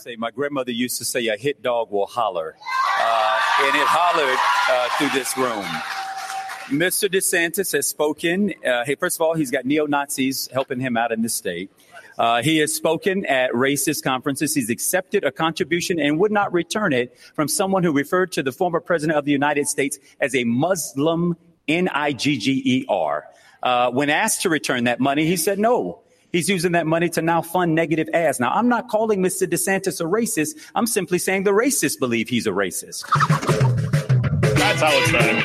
say my grandmother used to say a hit dog will holler, and it hollered through this room. Mr. DeSantis has spoken. Hey, first of all, he's got neo-Nazis helping him out in this state. He has spoken at racist conferences. He's accepted a contribution and would not return it from someone who referred to the former president of the United States as a Muslim, Nigger. When asked to return that money, he said no. He's using that money to now fund negative ads. Now, I'm not calling Mr. DeSantis a racist. I'm simply saying the racists believe he's a racist. That's how it's done.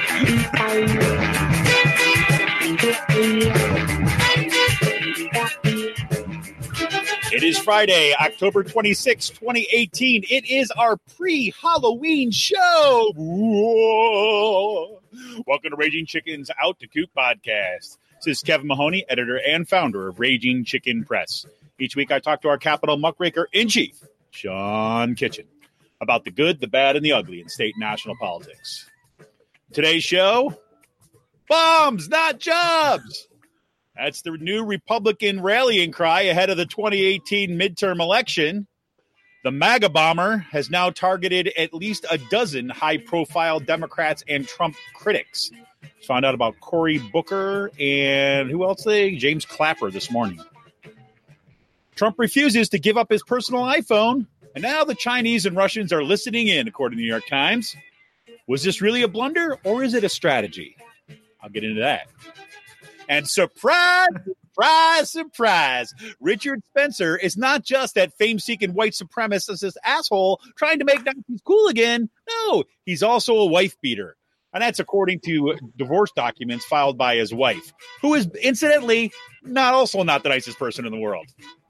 It is Friday, October 26, 2018. It is our pre-Halloween show. Whoa. Welcome to Raging Chicken's Out to Coop podcast. This is Kevin Mahoney, editor and founder of Raging Chicken Press. Each week I talk to our Capitol muckraker-in-chief, Sean Kitchen, about the good, the bad, and the ugly in state and national politics. Today's show, bombs, not jobs. That's the new Republican rallying cry ahead of the 2018 midterm election. The MAGA bomber has now targeted at least a dozen high-profile Democrats and Trump critics. Found out about Cory Booker and who else? James Clapper this morning. Trump refuses to give up his personal iPhone, and now the Chinese and Russians are listening in, according to the New York Times. Was this really a blunder, or is it a strategy? I'll get into that. And surprise, surprise, surprise, Richard Spencer is not just that fame-seeking white supremacist asshole trying to make Nazis cool again. No, he's also a wife-beater. And that's according to divorce documents filed by his wife, who is, incidentally, not the nicest person in the world.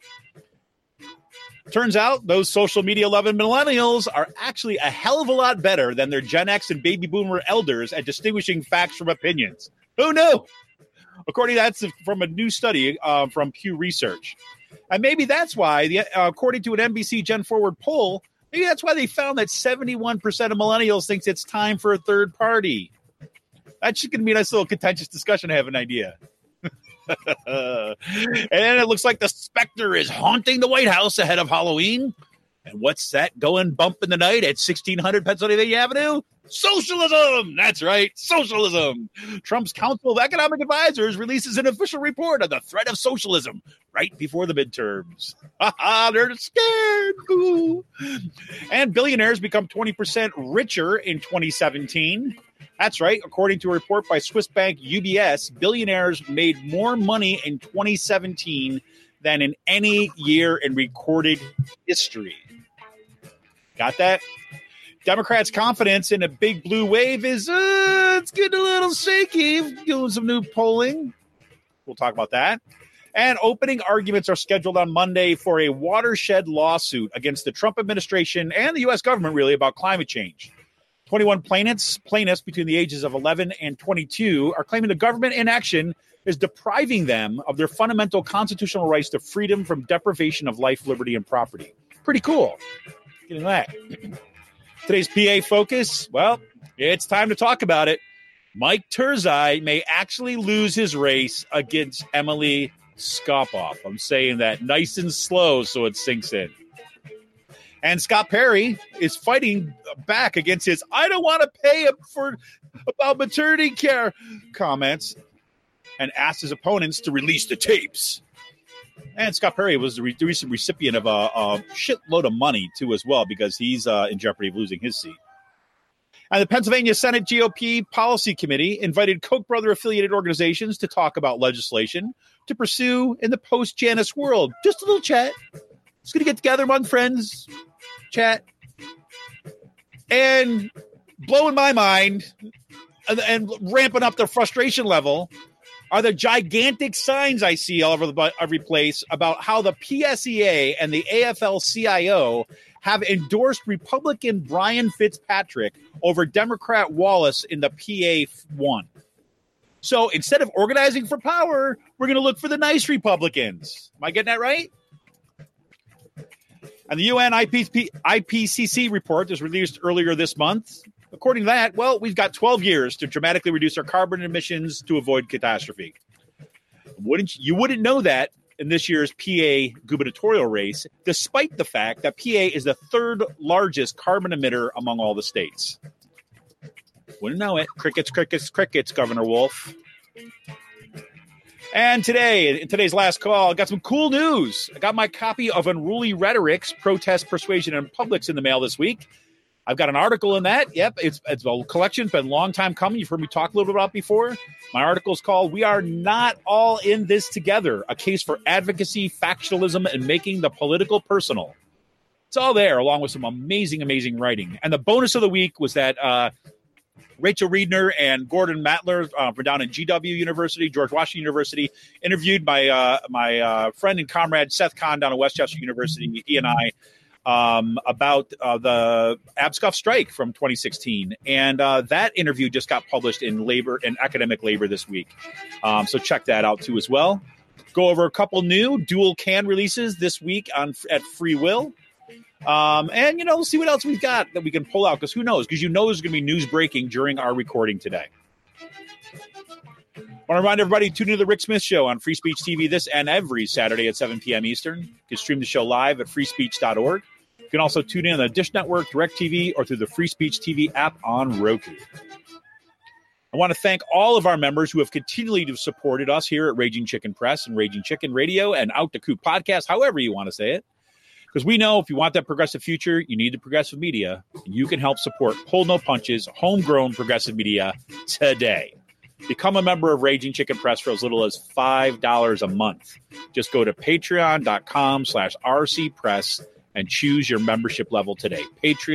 Turns out those social media-loving millennials are actually a hell of a lot better than their Gen X and baby boomer elders at distinguishing facts from opinions. Who knew? According to that's from a new study from Pew Research. And maybe that's why, according to an NBC Gen Forward poll, maybe that's why they found that 71% of millennials thinks it's time for a third party. That's going to be a nice little contentious discussion. I have an idea. And it looks like the specter is haunting the White House ahead of Halloween. And what's that going bump in the night at 1600 Pennsylvania Avenue? Socialism! That's right, socialism. Trump's Council of Economic Advisors releases an official report on the threat of socialism right before the midterms. They're scared. Ooh. And billionaires become 20% richer in 2017. That's right. According to a report by Swiss bank UBS, billionaires made more money in 2017 than in any year in recorded history. Got that? Democrats' confidence in a big blue wave is it's getting a little shaky. Doing some new polling. We'll talk about that. And opening arguments are scheduled on Monday for a watershed lawsuit against the Trump administration and the U.S. government, really, about climate change. 21 plaintiffs between the ages of 11 and 22 are claiming the government inaction is depriving them of their fundamental constitutional rights to freedom from deprivation of life, liberty, and property. Pretty cool. Getting that. Today's PA focus, well, it's time to talk about it. Mike Turzai may actually lose his race against Emily Skopoff. I'm saying that nice and slow so it sinks in. And Scott Perry is fighting back against his "I don't want to pay him for about maternity care" comments and asked his opponents to release the tapes. And Scott Perry was the recent recipient of a shitload of money, too, as well, because he's in jeopardy of losing his seat. And the Pennsylvania Senate GOP Policy Committee invited Koch brother-affiliated organizations to talk about legislation to pursue in the post-Janus world. Just a little chat. Just going to get together among friends, chat. And blowing my mind and ramping up the frustration level are the gigantic signs I see all over every place about how the PSEA and the AFL-CIO have endorsed Republican Brian Fitzpatrick over Democrat Wallace in the PA1. So instead of organizing for power, we're going to look for the nice Republicans. Am I getting that right? And the UN IPCC report was released earlier this month. According to that, well, we've got 12 years to dramatically reduce our carbon emissions to avoid catastrophe. You wouldn't know that in this year's PA gubernatorial race, despite the fact that PA is the third largest carbon emitter among all the states. Wouldn't know it. Crickets, crickets, crickets, Governor Wolf. And today, in today's last call, I got some cool news. I got my copy of Unruly Rhetoric's Protest, Persuasion, and Publics in the mail this week. I've got an article in that. Yep, it's a collection. It's been a long time coming. You've heard me talk a little bit about it before. My article is called "We Are Not All in This Together, a Case for Advocacy, Factionalism, and Making the Political Personal." It's all there, along with some amazing, amazing writing. And the bonus of the week was that Rachel Riedner and Gordon Matler from down at GW University, George Washington University, interviewed my friend and comrade Seth Kahn down at Westchester University, he and I, about the Abscuff strike from 2016. And that interview just got published in Academic Labor this week. So check that out too as well. Go over a couple new dual can releases this week at Free Will. And, we'll see what else we've got that we can pull out, because who knows? Because there's going to be news breaking during our recording today. I want to remind everybody to tune into the Rick Smith Show on Free Speech TV this and every Saturday at 7 p.m. Eastern. You can stream the show live at freespeech.org. You can also tune in on the Dish Network, DirecTV, or through the Free Speech TV app on Roku. I want to thank all of our members who have continually supported us here at Raging Chicken Press and Raging Chicken Radio and Out the Coop Podcast, however you want to say it. Because we know if you want that progressive future, you need the progressive media. And you can help support Pull No Punches, homegrown progressive media today. Become a member of Raging Chicken Press for as little as $5 a month. Just go to patreon.com/RCPress and choose your membership level today.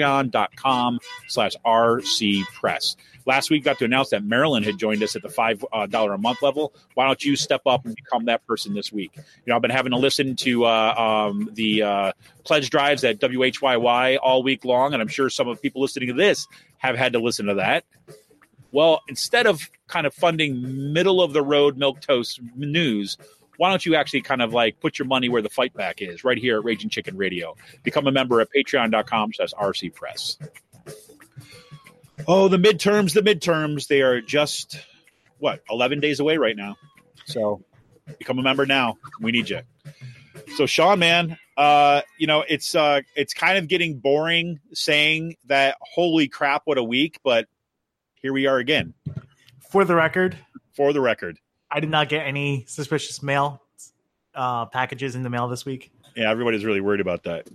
Patreon.com/RCPress. Last week, got to announce that Marilyn had joined us at the $5 a month level. Why don't you step up and become that person this week? I've been having to listen to the pledge drives at WHYY all week long, and I'm sure some of the people listening to this have had to listen to that. Well, instead of kind of funding middle-of-the-road milquetoast news, why don't you actually kind of put your money where the fight back is, right here at Raging Chicken Radio? Become a member at patreon.com/RCPress. Oh, the midterms, they are just, 11 days away right now. So become a member now. We need you. So, Sean, man, it's kind of getting boring saying that, holy crap, what a week, but here we are again. For the record, I did not get any suspicious mail packages in the mail this week. Yeah, everybody's really worried about that.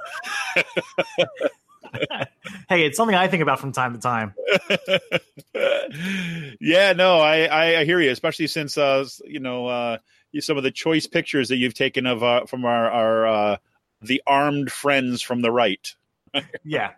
Hey, it's something I think about from time to time. Yeah, no, I hear you, especially since some of the choice pictures that you've taken of from our the armed friends from the right. Yeah,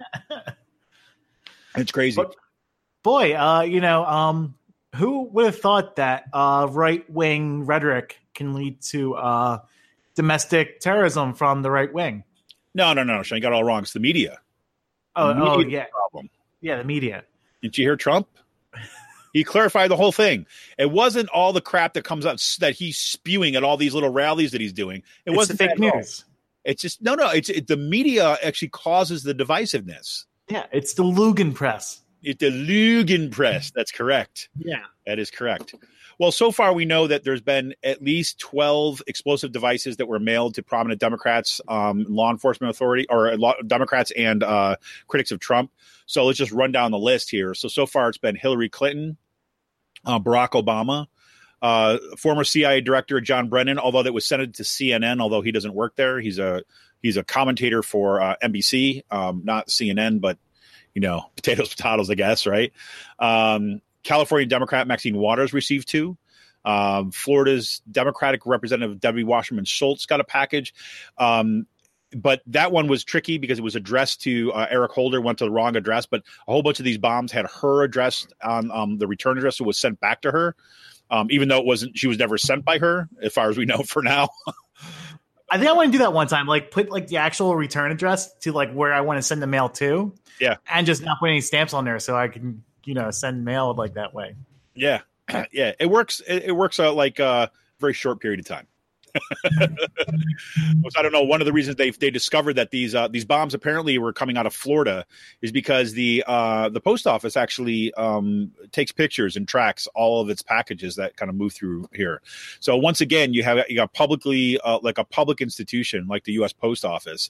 it's crazy. But, boy, who would have thought that right-wing rhetoric can lead to domestic terrorism from the right wing? No, Sean, you got it all wrong. It's the media. Yeah. Problem. Yeah, the media. Did you hear Trump? He clarified the whole thing. It wasn't all the crap that comes out that he's spewing at all these little rallies that he's doing. It wasn't fake news. It's just It's the media actually causes the divisiveness. Yeah, it's the Lügenpresse. It's the Lügenpresse. That's correct. Yeah, that is correct. Well, so far we know that there's been at least 12 explosive devices that were mailed to prominent Democrats, law enforcement authority, or Democrats and critics of Trump. So let's just run down the list here. So far it's been Hillary Clinton, Barack Obama, former CIA director John Brennan, although that was sent to CNN, although he doesn't work there. He's a commentator for NBC, not CNN, but potatoes, I guess, right? California Democrat Maxine Waters received 2. Florida's Democratic Representative Debbie Wasserman Schultz got a package. But that one was tricky because it was addressed to Eric Holder, went to the wrong address. But a whole bunch of these bombs had her address on the return address, so it was sent back to her, even though she was never sent by her, as far as we know for now. I think I want to do that one time, put the actual return address to where I want to send the mail to. Yeah. And just not put any stamps on there so I can, send mail that way. Yeah. Yeah. It works. It works out a very short period of time. I don't know. One of the reasons they discovered that these bombs apparently were coming out of Florida is because the post office actually takes pictures and tracks all of its packages that kind of move through here. So once again, you got publicly like a public institution like the U.S. Post Office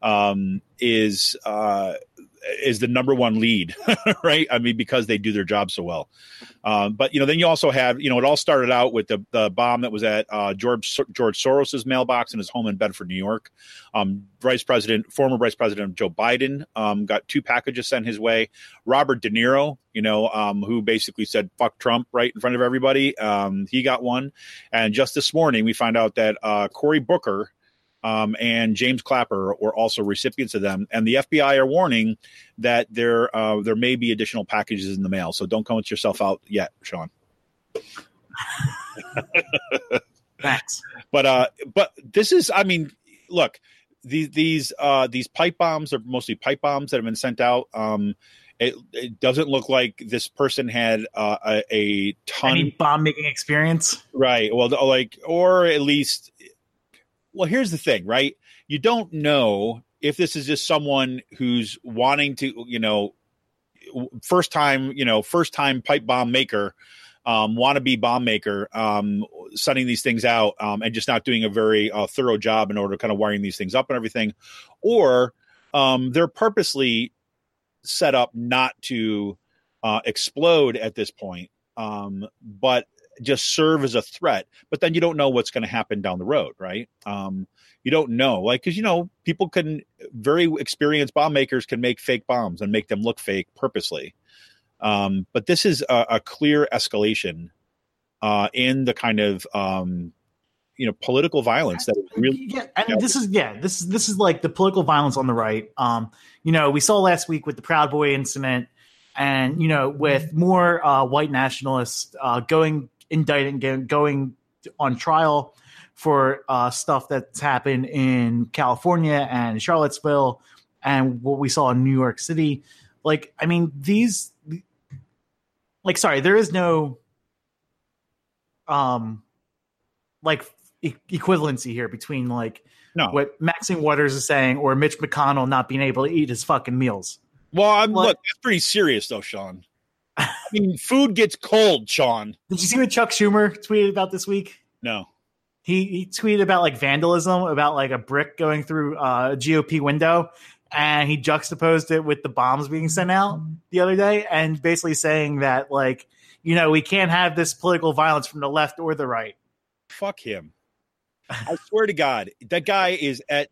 is the number one lead, right? I mean, because they do their job so well. But then you also have, it all started out with the bomb that was at George Soros's mailbox in his home in Bedford, New York. Former Vice President Joe Biden got 2 packages sent his way. Robert De Niro, who basically said "fuck Trump" right in front of everybody, he got one. And just this morning, we found out that Cory Booker and James Clapper were also recipients of them. And the FBI are warning that there may be additional packages in the mail. So don't count yourself out yet, Sean. Thanks. But this is, I mean, look, these pipe bombs are mostly pipe bombs that have been sent out. It doesn't look like this person had a ton any bomb making experience, right? Well, or at least. Well, here's the thing, right? You don't know if this is just someone who's wanting to, first time pipe bomb maker, wannabe bomb maker, sending these things out and just not doing a very thorough job in order to kind of wiring these things up and everything. Or they're purposely set up not to explode at this point, but just serve as a threat. But then you don't know what's going to happen down the road, right? You don't know, because people very experienced bomb makers can make fake bombs and make them look fake purposely. But this is a clear escalation in the kind of political violence that really. Yeah, and this is like the political violence on the right. We saw last week with the Proud Boy incident, and with more white nationalists going on trial for stuff that's happened in California and Charlottesville and what we saw in New York City. There is no equivalency here between what Maxine Waters is saying or Mitch McConnell not being able to eat his fucking meals. Well, look, that's pretty serious though, Sean. I mean, food gets cold, Sean. Did you see what Chuck Schumer tweeted about this week? No. He tweeted about vandalism, about a brick going through a GOP window, and he juxtaposed it with the bombs being sent out the other day, and basically saying that we can't have this political violence from the left or the right. Fuck him. I swear to God, that guy is at.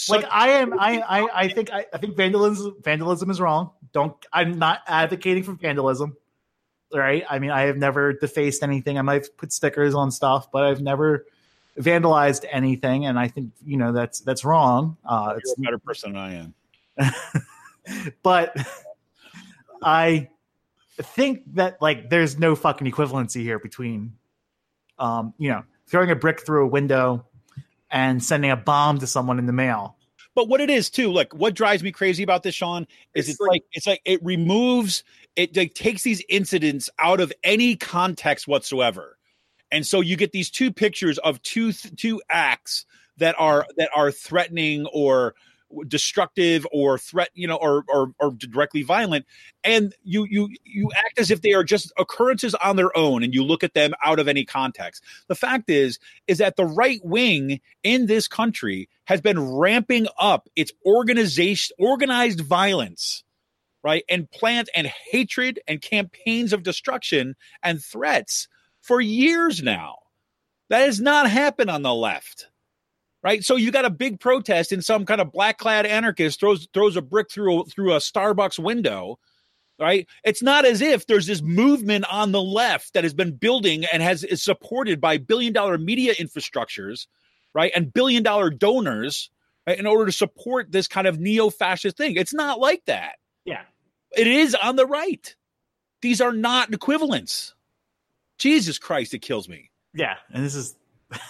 I think vandalism is wrong. I'm not advocating for vandalism. Right? I mean, I have never defaced anything. I might put stickers on stuff, but I've never vandalized anything, and I think that's wrong. You're a better person than I am. But I think that there's no fucking equivalency here between throwing a brick through a window and sending a bomb to someone in the mail. But what it is too, what drives me crazy about this, Sean, is it removes it, takes these incidents out of any context whatsoever, and so you get these 2 pictures of two acts that are threatening or destructive or or directly violent, and you act as if they are just occurrences on their own, and you look at them out of any context. The fact is that the right wing in this country has been ramping up its organized violence, right, and plant and hatred and campaigns of destruction and threats for years now. That has not happened on the left. Right, so you got a big protest, and some kind of black-clad anarchist throws a brick through a Starbucks window. Right, it's not as if there's this movement on the left that has been building and is supported by billion-dollar media infrastructures, right, and billion-dollar donors, right, in order to support this kind of neo-fascist thing. It's not like that. Yeah, it is on the right. These are not equivalents. Jesus Christ, it kills me. Yeah, and this is.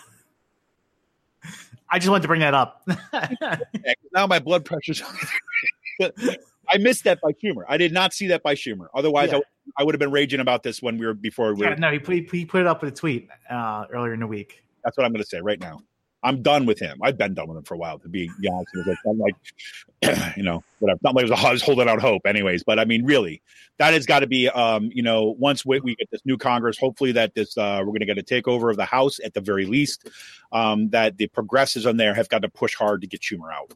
I just wanted to bring that up. Now my blood pressure's. I missed that by Schumer. I did not see that by Schumer. Otherwise, yeah. I would have been raging about this before we were. No, he put it up in a tweet earlier in the week. That's what I'm going to say right now. I'm done with him. I've been done with him for a while, to be honest. I'm like, whatever. Not like I was holding out hope anyways, but I mean, really, that has got to be, once we get this new Congress, hopefully that we're going to get a takeover of the House at the very least, that the progressives on there have got to push hard to get Schumer out.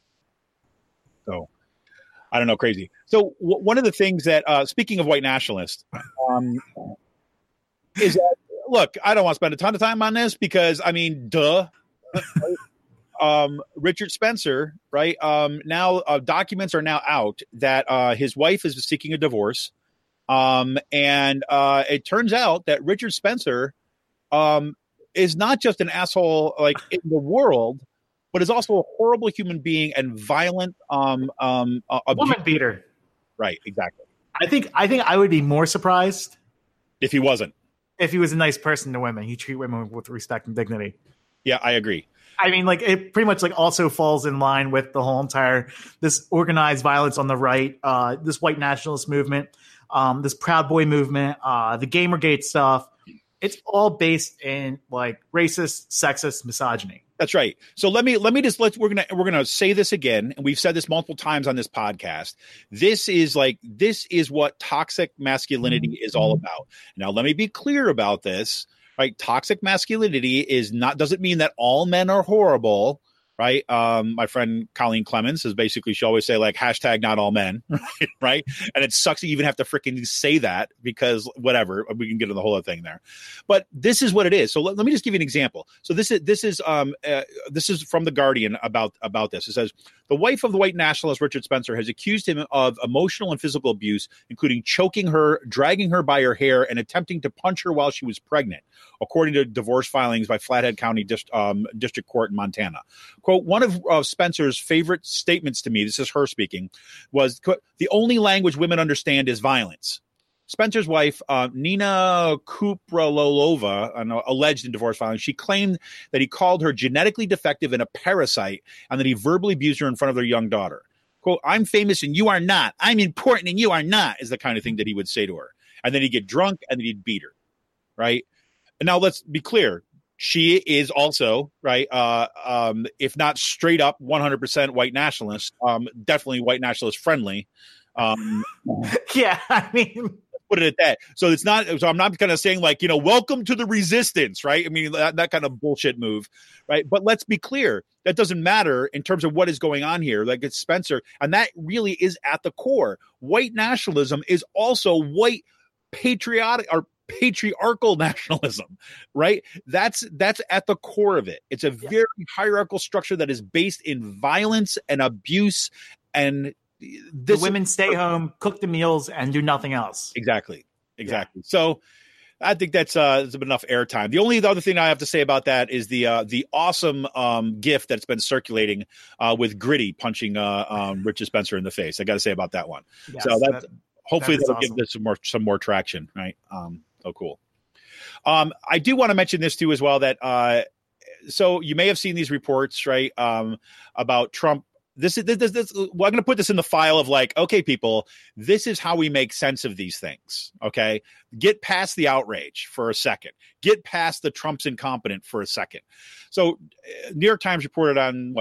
So I don't know, crazy. So one of the things that, speaking of white nationalists, is that, look, I don't want to spend a ton of time on this because, I mean, duh. Richard Spencer, right? Now documents are now out that his wife is seeking a divorce. And it turns out that Richard Spencer is not just an asshole like in the world, but is also a horrible human being and violent woman beater. Right, exactly. I think I would be more surprised if he wasn't. If he was a nice person to women. He treat women with respect and dignity. Yeah, I agree. I mean, like, it pretty much like also falls in line with the whole entire this organized violence on the right, this white nationalist movement, this Proud Boy movement, the Gamergate stuff. It's all based in like racist, sexist misogyny. That's right. So we're gonna say this again, and we've said this multiple times on this podcast. This is what toxic masculinity is all about. Now, let me be clear about this. Right, toxic masculinity doesn't mean that all men are horrible. Right. My friend Colleen Clemens is basically, she always say like hashtag not all men. Right. And it sucks to even have to freaking say that because whatever, we can get into the whole other thing there. But this is what it is. So let me just give you an example. So this is from The Guardian about this. It says the wife of the white nationalist Richard Spencer has accused him of emotional and physical abuse, including choking her, dragging her by her hair, and attempting to punch her while she was pregnant, according to divorce filings by Flathead County District Court in Montana. Quote, one of Spencer's favorite statements to me, this is her speaking, was, quote, the only language women understand is violence. Spencer's wife, Nina Kupralova, alleged in divorce filing, she claimed that he called her genetically defective and a parasite, and that he verbally abused her in front of their young daughter. Quote, I'm famous and you are not. I'm important and you are not, is the kind of thing that he would say to her. And then he'd get drunk and then he'd beat her. Right? And now let's be clear. She is also, right, if not straight up 100% white nationalist, definitely white nationalist friendly. Yeah, I mean, put it at that. So it's not. So I'm not kind of saying like, welcome to the resistance, right? I mean that kind of bullshit move, right? But let's be clear, that doesn't matter in terms of what is going on here. Like it's Spencer, and that really is at the core. White nationalism is also white patriotic or patriarchal nationalism, right? That's at the core of it. It's a very hierarchical structure that is based in violence and abuse, and the women stay home, cook the meals, and do nothing else. Exactly. Yeah. So I think that's enough airtime. The only other thing I have to say about that is the awesome GIF that's been circulating with Gritty punching Richard Spencer in the face. I got to say about that one. Yes, so hopefully that'll awesome. Give this some more traction, right? Oh, cool. I do want to mention this too as well, that so you may have seen these reports, right, about Trump. This I'm going to put this in the file of like, okay, people, this is how we make sense of these things. Okay, get past the outrage for a second. Get past the Trump's incompetent for a second. So, New York Times reported on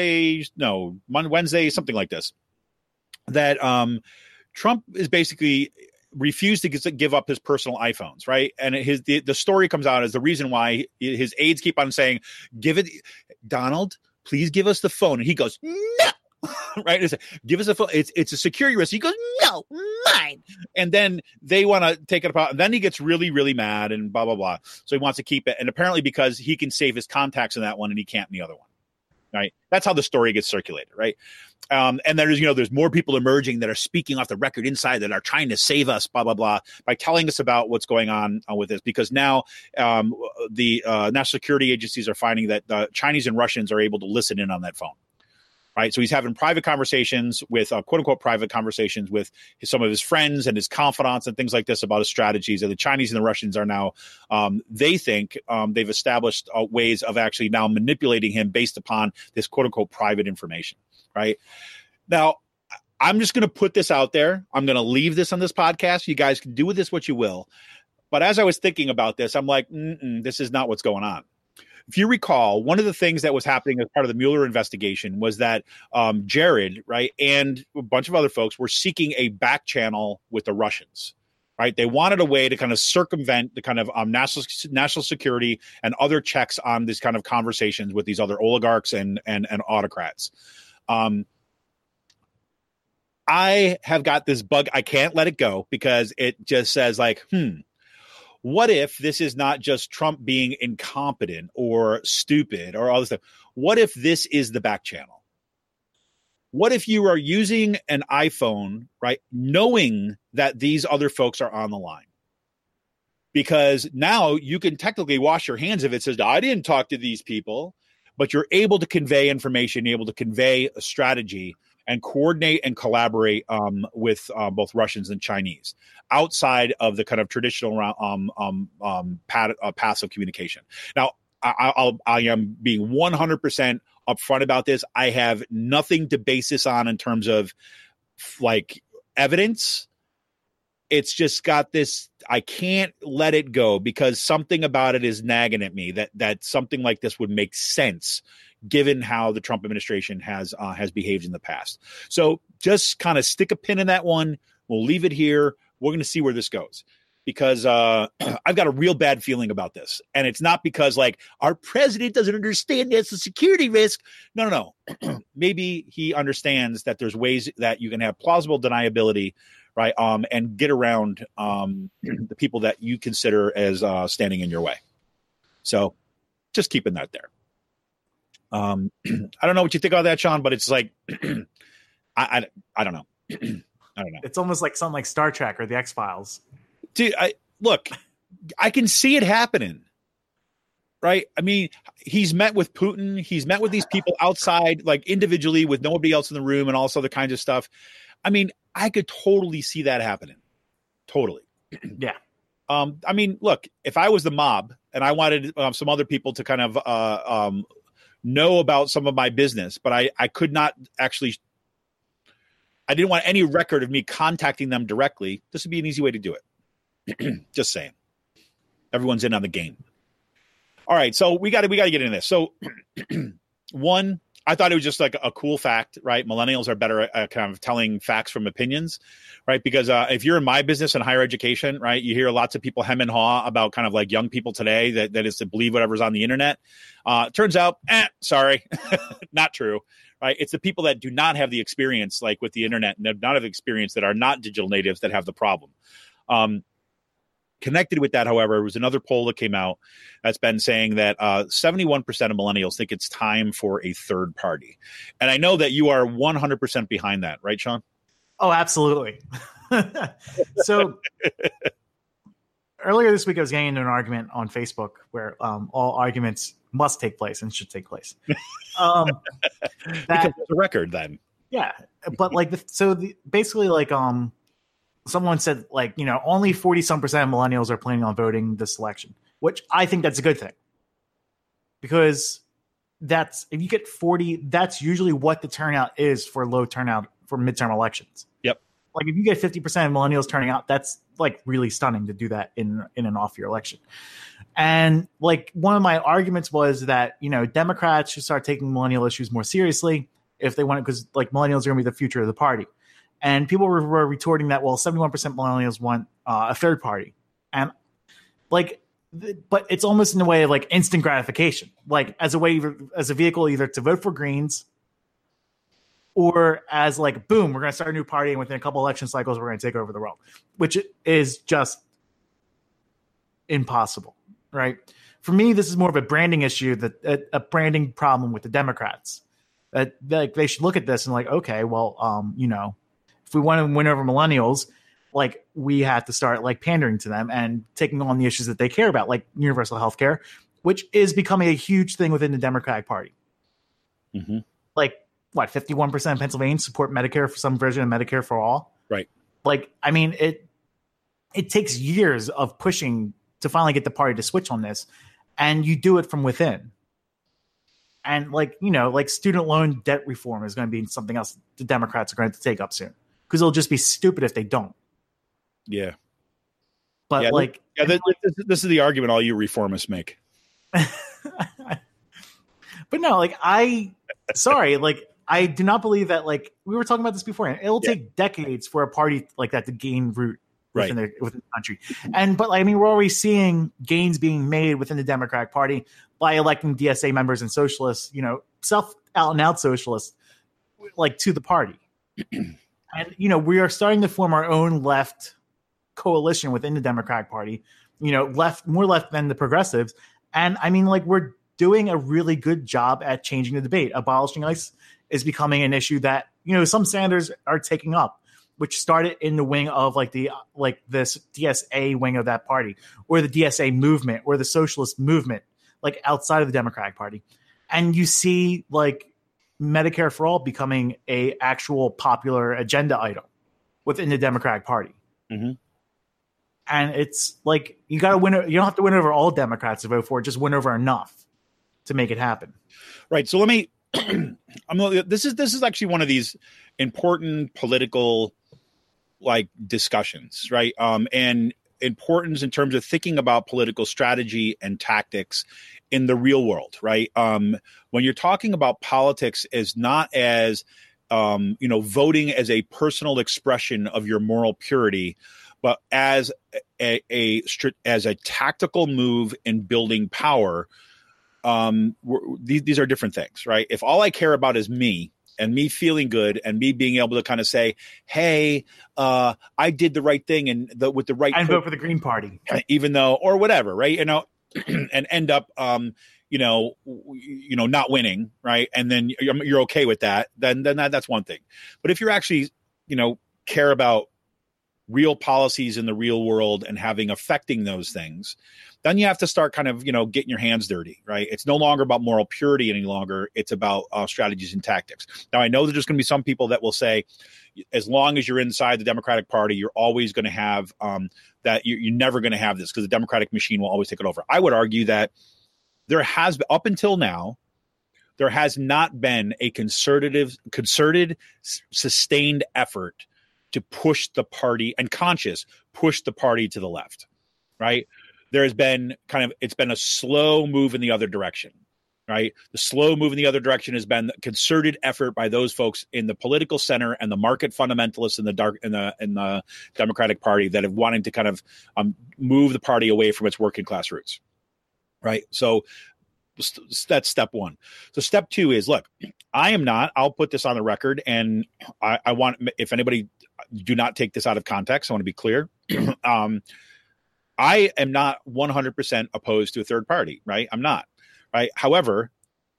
Wednesday, something like this, that Trump is basically refused to give up his personal iPhones, right? And the story comes out as the reason why his aides keep on saying, "Give it, Donald, please give us the phone." And he goes, "No." Right? Give us a phone. It's a security risk. He goes, "No, mine." And then they want to take it apart. And then he gets really, really mad and blah, blah, blah. So he wants to keep it. And apparently because he can save his contacts in that one and he can't in the other one. Right? That's how the story gets circulated. Right? And there's more people emerging that are speaking off the record inside that are trying to save us, blah, blah, blah, by telling us about what's going on with this. Because now the national security agencies are finding that the Chinese and Russians are able to listen in on that phone. Right. So he's having private conversations with quote unquote private conversations with some of his friends and his confidants and things like this about his strategies. And the Chinese and the Russians are now they think they've established ways of actually now manipulating him based upon this quote unquote private information. Right now, I'm just going to put this out there. I'm going to leave this on this podcast. You guys can do with this what you will. But as I was thinking about this, I'm like, this is not what's going on. if you recall, one of the things that was happening as part of the Mueller investigation was that Jared, right, and a bunch of other folks were seeking a back channel with the Russians. Right, they wanted a way to kind of circumvent the kind of national security and other checks on these kind of conversations with these other oligarchs and autocrats. I have got this bug. I can't let it go because it just says like, what if this is not just Trump being incompetent or stupid or all this stuff? What if this is the back channel? What if you are using an iPhone, right, knowing that these other folks are on the line? Because now you can technically wash your hands of it. Says, I didn't talk to these people, but you're able to convey information, able to convey a strategy and coordinate and collaborate with both Russians and Chinese outside of the kind of traditional passive communication. Now, I am being 100% upfront about this. I have nothing to base this on in terms of like evidence. It's just got this. I can't let it go because something about it is nagging at me that something like this would make sense given how the Trump administration has behaved in the past. So just kind of stick a pin in that one. We'll leave it here. We're going to see where this goes. Because I've got a real bad feeling about this. And it's not because like our president doesn't understand that's a security risk. No. Maybe he understands that there's ways that you can have plausible deniability, right? And get around the people that you consider as standing in your way. So just keeping that there. I don't know what you think about that, Sean, but it's like, I don't know. I don't know. It's almost like something like Star Trek or the X-Files. Dude, I can see it happening, right? I mean, he's met with Putin. He's met with these people outside, like individually with nobody else in the room and all this other kinds of stuff. I mean, I could totally see that happening. Totally. Yeah. I mean, look, if I was the mob and I wanted some other people to kind of know about some of my business, but I could not actually, I didn't want any record of me contacting them directly. This would be an easy way to do it. Just saying. Everyone's in on the game. All right, so we got to get into this. So, one, I thought it was just like a cool fact, right? Millennials are better at kind of telling facts from opinions, right? Because if you're in my business and higher education, right, you hear lots of people hem and haw about kind of like young people today that is to believe whatever's on the internet. Turns out, sorry, not true. Right, it's the people that do not have the experience, like with the internet, and do not have experience that are not digital natives that have the problem. Connected with that, however, was another poll that came out that's been saying that 71% of millennials think it's time for a third party. And I know that you are 100% behind that, right, Sean? Oh, absolutely. So earlier this week, I was getting into an argument on Facebook where all arguments must take place and should take place. Because there's a record then. Yeah. But like, basically like, someone said, like, you know, only 40-some% of millennials are planning on voting this election, which I think that's a good thing. Because if you get 40, that's usually what the turnout is for low turnout for midterm elections. Yep. Like if you get 50% of millennials turning out, that's like really stunning to do that in an off-year election. And like one of my arguments was that, you know, Democrats should start taking millennial issues more seriously if they want it, because like millennials are going to be the future of the party. And people were retorting that, well, 71% millennials want a third party. And like, but it's almost in a way of like instant gratification, like as a vehicle either to vote for Greens or as like, boom, we're going to start a new party. And within a couple election cycles, we're going to take over the world, which is just impossible. Right. For me, this is more of a branding issue, a branding problem with the Democrats. Like they should look at this and like, okay, well, you know, if we want to win over millennials, like we have to start like pandering to them and taking on the issues that they care about, like universal health care, which is becoming a huge thing within the Democratic Party. Mm-hmm. Like what, 51% of Pennsylvanians support Medicare for some version of Medicare for all. Right. Like, I mean, it takes years of pushing to finally get the party to switch on this. And you do it from within. And like, you know, like student loan debt reform is going to be something else the Democrats are going to take up soon. Because it'll just be stupid if they don't. Yeah. But this is the argument all you reformists make. But no, like I do not believe that, like we were talking about this before. It'll take decades for a party like that to gain root within the country. But I mean, we're already seeing gains being made within the Democratic Party by electing DSA members and socialists, self out and out socialists, like to the party. And we are starting to form our own left coalition within the Democratic Party. More left than the progressives. And I mean, like we're doing a really good job at changing the debate. Abolishing ICE is becoming an issue that some senators are taking up, which started in the wing of this DSA wing of that party, or the DSA movement, or the socialist movement, like outside of the Democratic Party. And you see like Medicare for All becoming a actual popular agenda item within the Democratic Party. Mm-hmm. And it's like you got to win. You don't have to win over all Democrats to vote for it. Just win over enough to make it happen. Right. So let me. This is actually one of these important political discussions, right? And importance in terms of thinking about political strategy and tactics in the real world, right? When you're talking about politics as not as voting as a personal expression of your moral purity, but as a tactical move in building power. These are different things, right? If all I care about is me and me feeling good and me being able to kind of say, hey, I did the right thing and with the right and vote for the Green Party, even though, or whatever, right? And end up, not winning, right? And then you're okay with that. Then that's one thing. But if you're actually, care about real policies in the real world and affecting those things, then you have to start kind of, getting your hands dirty, right? It's no longer about moral purity any longer. It's about strategies and tactics. Now, I know that there's going to be some people that will say, as long as you're inside the Democratic Party, you're always going to have that. You're never going to have this because the Democratic machine will always take it over. I would argue that there has been, up until now, there has not been a concerted, sustained effort to push the party and push the party to the left, right? There has been it's been a slow move in the other direction, right? The slow move in the other direction has been a concerted effort by those folks in the political center and the market fundamentalists in the Democratic Party that have wanted to kind of move the party away from its working class roots, right? So that's step one. So step two is, look, I'll put this on the record, and I want, if anybody, do not take this out of context. I want to be clear. I am not 100% opposed to a third party, right? I'm not, right? However,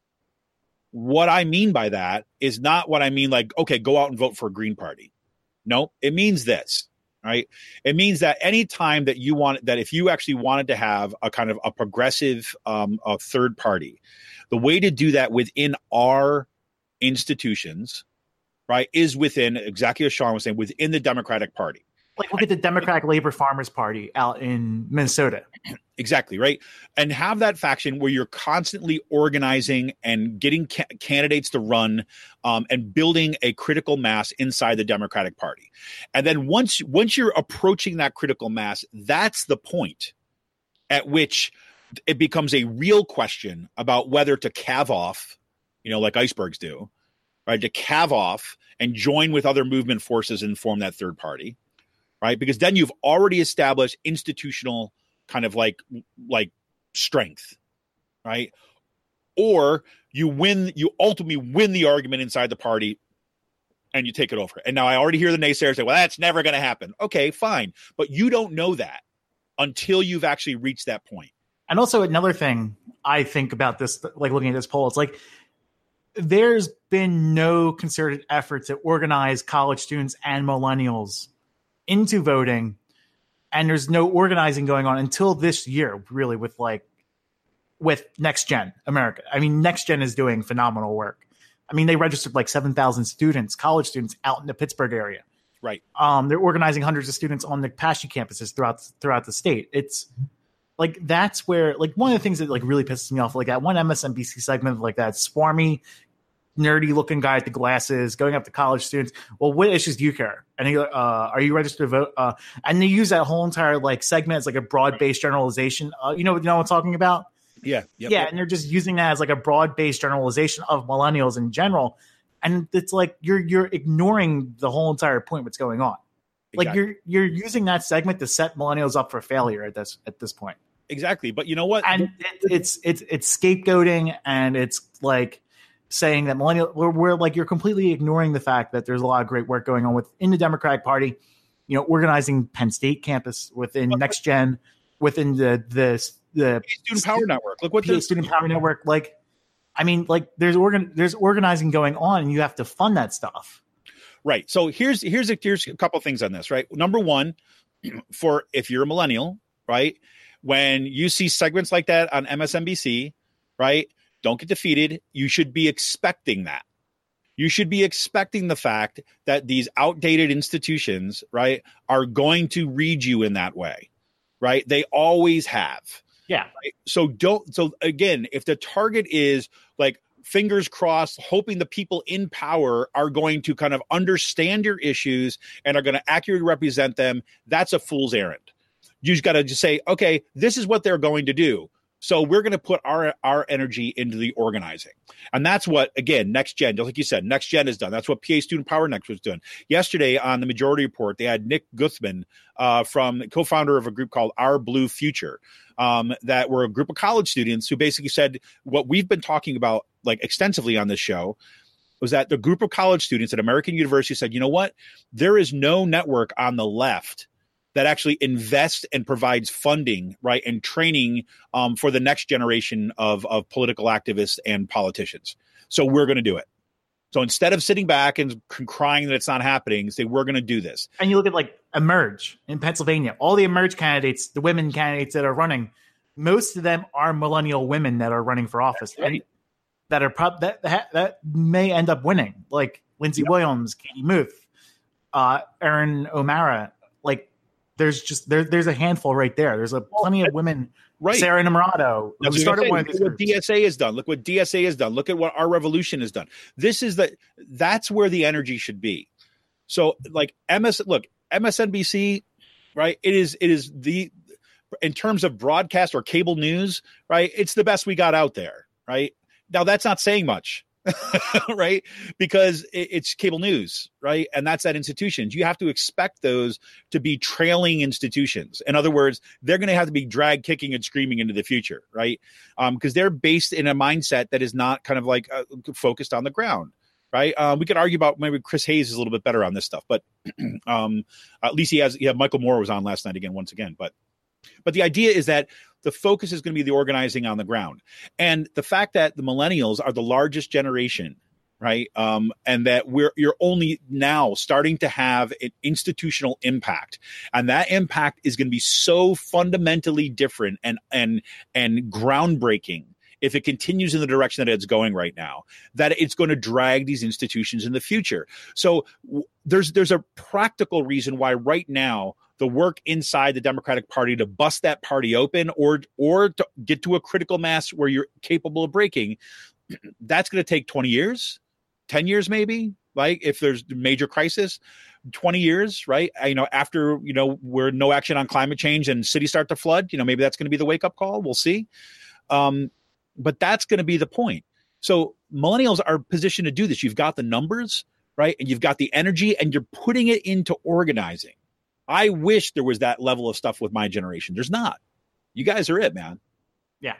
what I mean by that is not what I mean like, okay, go out and vote for a Green Party. No, it means this, right? It means that any time that if you actually wanted to have a kind of a progressive a third party, the way to do that within our institutions, right, is within, exactly as Sean was saying, within the Democratic Party. Like look at the Democratic Labor Farmers Party out in Minnesota. Exactly, right? And have that faction where you're constantly organizing and getting candidates to run and building a critical mass inside the Democratic Party. And then once you're approaching that critical mass, that's the point at which it becomes a real question about whether to calve off, like icebergs do, right? To calve off and join with other movement forces and form that third party. Right, because then you've already established institutional kind of like strength, right? Or you ultimately win the argument inside the party, and you take it over. And now I already hear the naysayers say, "Well, that's never going to happen." Okay, fine, but you don't know that until you've actually reached that point. And also another thing I think about this, like looking at this poll, it's like there's been no concerted effort to organize college students and millennials into voting, and there's no organizing going on until this year, really, with Next Gen America. I mean, Next Gen is doing phenomenal work. I mean, they registered like 7,000 students, college students, out in the Pittsburgh area. Right. They're organizing hundreds of students on the Apache campuses throughout the state. It's like that's where, like, one of the things that like really pisses me off, like that one MSNBC segment, like that swarmy, nerdy looking guy with the glasses going up to college students. Well, what issues do you care? And he, are you registered to vote? And they use that whole entire like segment as like a broad based generalization. You know what I'm talking about? Yeah. And they're just using that as like a broad-based generalization of millennials in general. And it's like you're ignoring the whole entire point what's going on. Exactly. Like you're using that segment to set millennials up for failure at this point. Exactly. But you know what? And it's scapegoating, and it's like saying that we're like, you're completely ignoring the fact that there's a lot of great work going on within the Democratic Party, organizing Penn State campus, within Next Gen, within the Student Power Network. Look what the Student Power Network. Like, I mean, like there's organizing going on, and you have to fund that stuff. Right. So here's a couple things on this, right? Number one, if you're a millennial, right, when you see segments like that on MSNBC, right, don't get defeated. You should be expecting that. You should be expecting the fact that these outdated institutions, right, are going to read you in that way, right? They always have. Yeah. Right? So again, if the target is like, fingers crossed, hoping the people in power are going to kind of understand your issues and are going to accurately represent them, that's a fool's errand. You just got to just say, okay, this is what they're going to do. So we're going to put our energy into the organizing. And that's what, again, Next Gen, just like you said, Next Gen is done. That's what PA Student Power Next was doing. Yesterday on the Majority Report, they had Nick Guthman, from co-founder of a group called Our Blue Future, that were a group of college students who basically said what we've been talking about like extensively on this show, was that the group of college students at American University said, you know what, there is no network on the left that actually invests and provides funding, right, and training for the next generation of political activists and politicians. So we're going to do it. So instead of sitting back and crying that it's not happening, say we're going to do this. And you look at like Emerge in Pennsylvania, all the Emerge candidates, the women candidates that are running, most of them are millennial women that are running for office. Right. And that are that may end up winning, like Lindsey Williams, Katie Muth, Erin O'Mara. Like there's a handful right there. There's plenty of women. Right. Sarah Namrado, who started one of these groups. Look what DSA has done. Look what DSA has done. Look at what Our Revolution has done. That's where the energy should be. So like MSNBC, right? It is in terms of broadcast or cable news, right? It's the best we got out there, right? Now that's not saying much, right? Because it's cable news, right? And that's that institutions. You have to expect those to be trailing institutions. In other words, they're going to have to be dragged kicking and screaming into the future, right? Because they're based in a mindset that is not kind of like focused on the ground, right? We could argue about maybe Chris Hayes is a little bit better on this stuff, but at least Michael Moore was on last night once again. But the idea is that the focus is going to be the organizing on the ground. And the fact that the millennials are the largest generation, right? And that you're only now starting to have an institutional impact. And that impact is going to be so fundamentally different and groundbreaking if it continues in the direction that it's going right now, that it's going to drag these institutions in the future. So there's a practical reason why right now the work inside the Democratic Party to bust that party open or to get to a critical mass where you're capable of breaking, that's going to take 20 years, 10 years maybe, like if there's a major crisis, 20 years, right? After, we're no action on climate change and cities start to flood, maybe that's going to be the wake-up call. We'll see. But that's going to be the point. So millennials are positioned to do this. You've got the numbers, right? And you've got the energy and you're putting it into organizing. I wish there was that level of stuff with my generation. There's not. You guys are it, man. Yeah.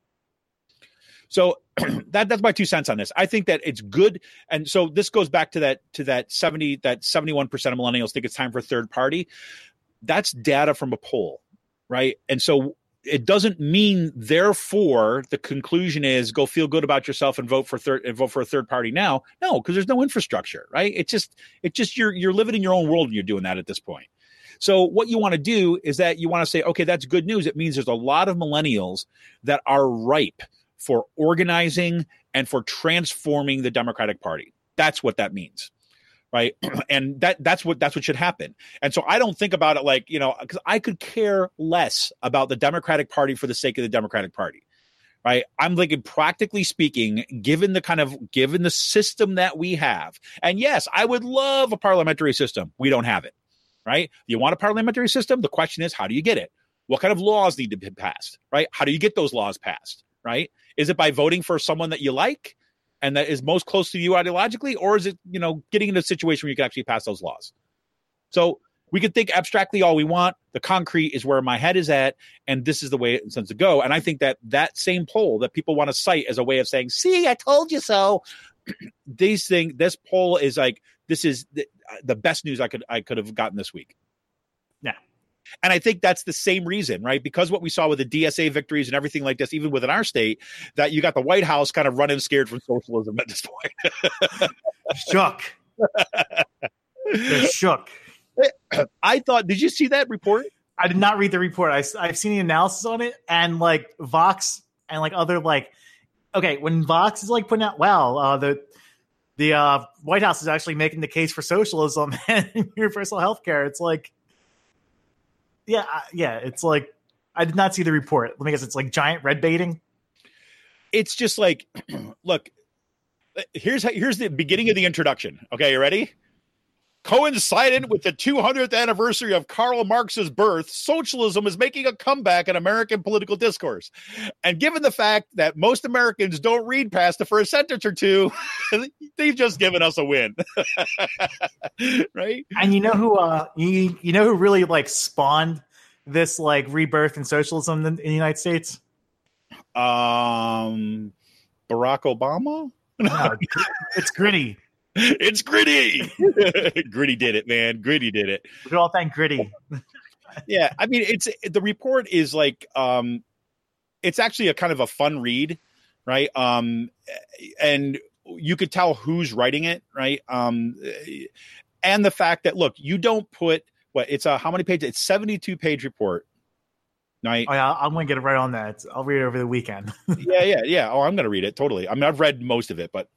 So that's my 2 cents on this. I think that it's good. And so this goes back to that 71% of millennials think it's time for a third party. That's data from a poll, right? And so it doesn't mean, therefore, the conclusion is go feel good about yourself and vote for a third party now. No, because there's no infrastructure, right? It's just you're living in your own world when you're doing that at this point. So what you want to do is that you want to say, okay, that's good news. It means there's a lot of millennials that are ripe for organizing and for transforming the Democratic Party. That's what that means. Right. And that's what should happen. And so I don't think about it like, because I could care less about the Democratic Party for the sake of the Democratic Party. Right. I'm thinking, practically speaking, given the system that we have. And yes, I would love a parliamentary system. We don't have it. Right. You want a parliamentary system? The question is, how do you get it? What kind of laws need to be passed? Right. How do you get those laws passed? right? Is it by voting for someone that you like and that is most close to you ideologically, or is it, getting into a situation where you can actually pass those laws? So we can think abstractly all we want. The concrete is where my head is at, and this is the way it intends to go. And I think that same poll that people want to cite as a way of saying, see, I told you so. This poll is like, this is the best news I could have gotten this week. Yeah. And I think that's the same reason, right? Because what we saw with the DSA victories and everything like this, even within our state, that you got the White House kind of running scared from socialism at this point. Shook. They're shook. I thought, did you see that report? I did not read the report. I've seen the analysis on it, and like Vox and like other like, okay, when Vox is like putting out, wow, the White House is actually making the case for socialism and universal health care. It's like, yeah, it's like, I did not see the report. Let me guess, it's like giant red baiting. It's just like, look, here's the beginning of the introduction. Okay, you ready? Coinciding with the 200th anniversary of Karl Marx's birth, socialism is making a comeback in American political discourse. And given the fact that most Americans don't read past the first sentence or two, they've just given us a win. Right? And you know who really like spawned this like rebirth in socialism in the United States? Barack Obama? No, it's Gritty. It's Gritty. Gritty did it, man. Gritty did it. We can all thank Gritty. Yeah, I mean, the report is like, it's actually a kind of a fun read, right? And you could tell who's writing it, right? And the fact that, look, you don't put how many pages? It's 72-page report. Right. Oh yeah, I'm gonna get it right on that. I'll read it over the weekend. Yeah. Oh, I'm gonna read it totally. I mean, I've read most of it, but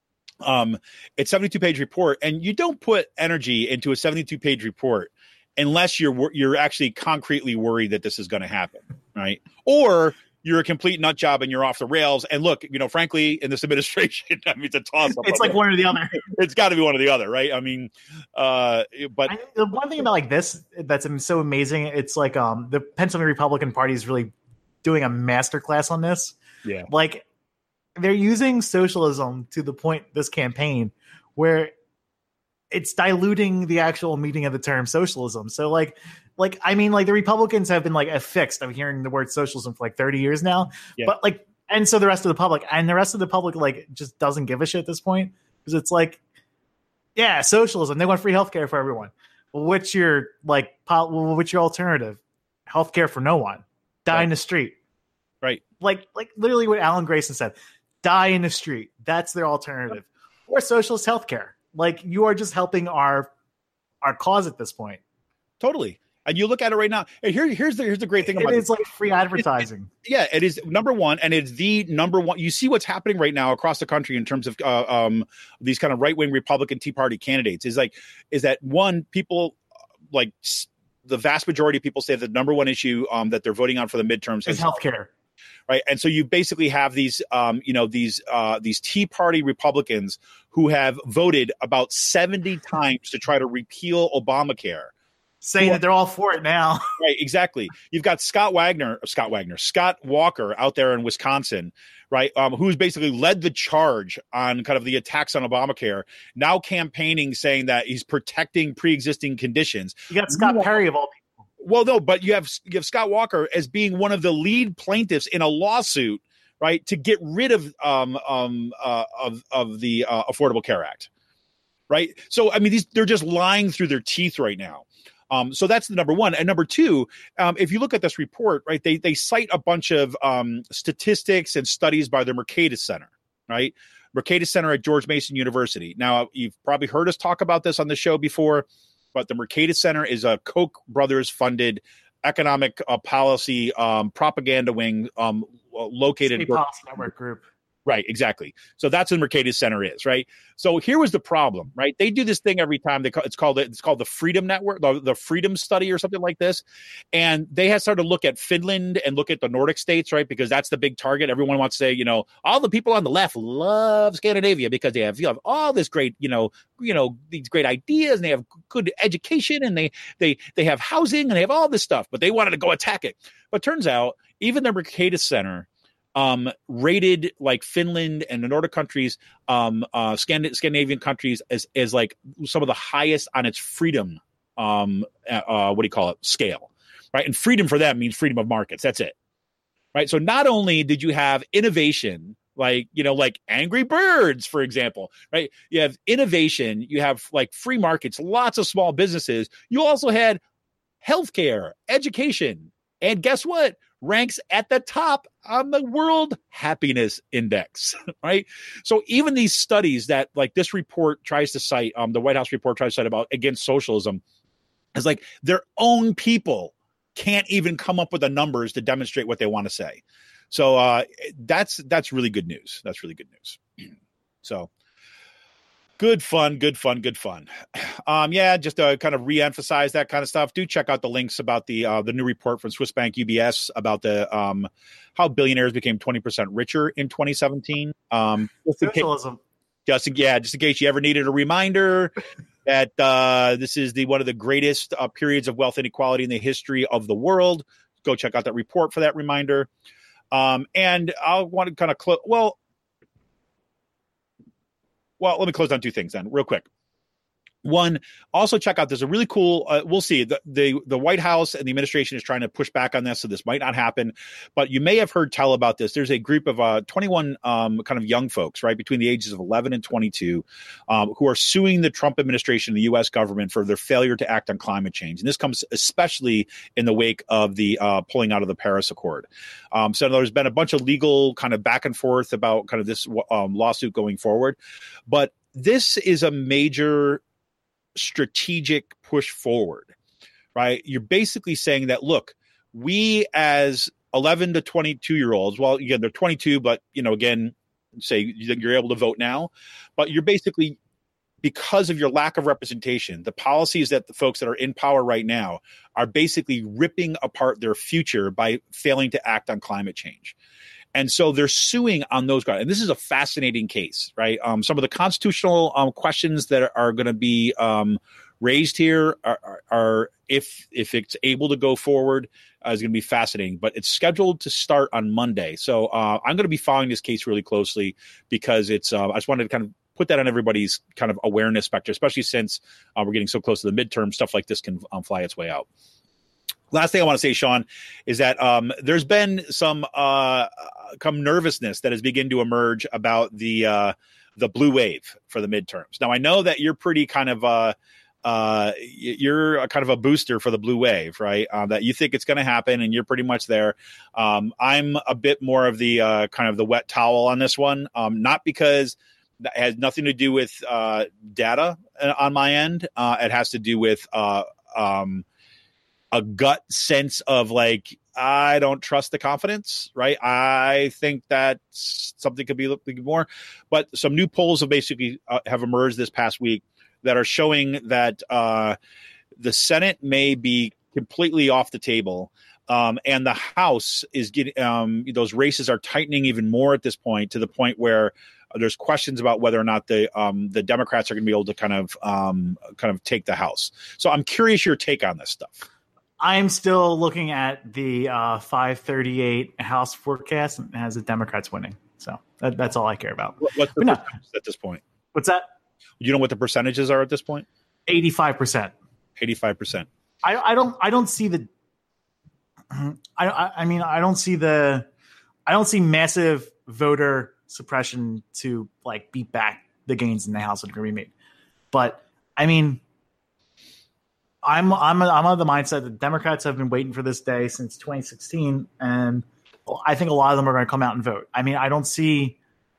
it's 72-page report, and you don't put energy into a 72-page report unless you're actually concretely worried that this is going to happen, right? Or you're a complete nut job and you're off the rails. And look, frankly, in this administration, I mean, it's a toss up. It's like one or the other. It's got to be one or the other, right? I mean, but the one thing about like this that's so amazing, it's like the Pennsylvania Republican Party is really doing a masterclass on this. Yeah, like they're using socialism to the point this campaign where it's diluting the actual meaning of the term socialism. So like I mean, like the Republicans have been like affixed of hearing the word socialism for like 30 years now. Yeah. But like, and so the rest of the public like just doesn't give a shit at this point, because it's like, yeah, socialism. They want free healthcare for everyone. Well, what's your alternative? Healthcare for no one. Die in the street. Right. Like literally what Alan Grayson said. Die in the street. That's their alternative. Or socialist healthcare. Like, you are just helping our cause at this point. Totally. And you look at it right now. And here's the great thing about it. It's like free advertising. It is number one, and it's the number one. You see what's happening right now across the country in terms of these kind of right-wing Republican Tea Party candidates. Is that one, people like the vast majority of people say the number one issue that they're voting on for the midterms is healthcare. Right. And so you basically have these Tea Party Republicans who have voted about 70 times to try to repeal Obamacare. Saying that they're all for it now. Right, exactly. You've got Scott Walker out there in Wisconsin, right, who's basically led the charge on kind of the attacks on Obamacare, now campaigning saying that he's protecting pre-existing conditions. You got Scott Perry of all people. Well, no, but you have Scott Walker as being one of the lead plaintiffs in a lawsuit, right, to get rid of the Affordable Care Act, right? So, I mean, they're just lying through their teeth right now. So that's the number one. And number two, if you look at this report, right, they cite a bunch of statistics and studies by the Mercatus Center, right? Mercatus Center at George Mason University. Now, you've probably heard us talk about this on the show before, but the Mercatus Center is a Koch brothers funded economic policy propaganda wing located State Policy Network Group. Right, exactly. So that's what Mercatus Center is, right? So here was the problem, right? They do this thing every time. It's called the Freedom Network, the Freedom Study or something like this. And they had started to look at Finland and look at the Nordic states, right? Because that's the big target. Everyone wants to say, all the people on the left love Scandinavia because they have all this great, these great ideas, and they have good education, and they have housing, and they have all this stuff. But they wanted to go attack it. But turns out even the Mercatus Center rated like Finland and the Nordic countries, Scandinavian countries as like some of the highest on its freedom, scale, right? And freedom for them means freedom of markets. That's it, right? So not only did you have innovation, like Angry Birds, for example, right? You have innovation, you have like free markets, lots of small businesses. You also had healthcare, education, and guess what? Ranks at the top on the World Happiness Index, right? So even these studies that like this report tries to cite, the White House report tries to cite about against socialism, is like their own people can't even come up with the numbers to demonstrate what they want to say. So that's really good news. That's really good news. So good fun. Just to kind of reemphasize that kind of stuff, do check out the links about the new report from Swiss Bank UBS about the how billionaires became 20% richer in 2017. Socialism. Just in case you ever needed a reminder that this is one of the greatest periods of wealth inequality in the history of the world. Go check out that report for that reminder. And I want to kind of close. Well, let me close on two things then, real quick. One, also check out, there's a really cool, we'll see, the White House and the administration is trying to push back on this, so this might not happen, but you may have heard tell about this. There's a group of 21 kind of young folks, right, between the ages of 11 and 22, who are suing the Trump administration and the U.S. government for their failure to act on climate change. And this comes especially in the wake of the pulling out of the Paris Accord. So there's been a bunch of legal kind of back and forth about kind of this lawsuit going forward. But this is a major strategic push forward, right? You're basically saying that, look, we as 11 to 22 year olds, well, again, they're 22, but, again, say you're able to vote now, but you're basically, because of your lack of representation, the policies that the folks that are in power right now are basically ripping apart their future by failing to act on climate change. And so they're suing on those grounds. And this is a fascinating case, right? Some of the constitutional questions that are going to be raised here are if it's able to go forward, is going to be fascinating. But it's scheduled to start on Monday. So I'm going to be following this case really closely because it's I just wanted to kind of put that on everybody's kind of awareness spectrum, especially since we're getting so close to the midterm. Stuff like this can fly its way out. Last thing I want to say, Sean, is that there's been some nervousness that has begun to emerge about the blue wave for the midterms. Now, I know that you're pretty kind of you're a kind of a booster for the blue wave, right? That you think it's going to happen, and you're pretty much there. I'm a bit more of the kind of the wet towel on this one, not because that has nothing to do with data on my end. It has to do with a gut sense of like, I don't trust the confidence, right? I think that something could be looking more, but some new polls have basically have emerged this past week that are showing that the Senate may be completely off the table. And the House is getting, those races are tightening even more at this point, to the point where there's questions about whether or not the Democrats are going to be able to kind of take the House. So I'm curious your take on this stuff. I'm still looking at the 538 House forecast, and it has the Democrats winning. So that's all I care about. What's the percentages at this point? What's that? You know what the percentages are at this point? 85%. 85%. I don't see the. I don't see massive voter suppression to like beat back the gains in the House that are going to be made. But I mean, I'm of the mindset that Democrats have been waiting for this day since 2016, and I think a lot of them are going to come out and vote. I mean, I don't see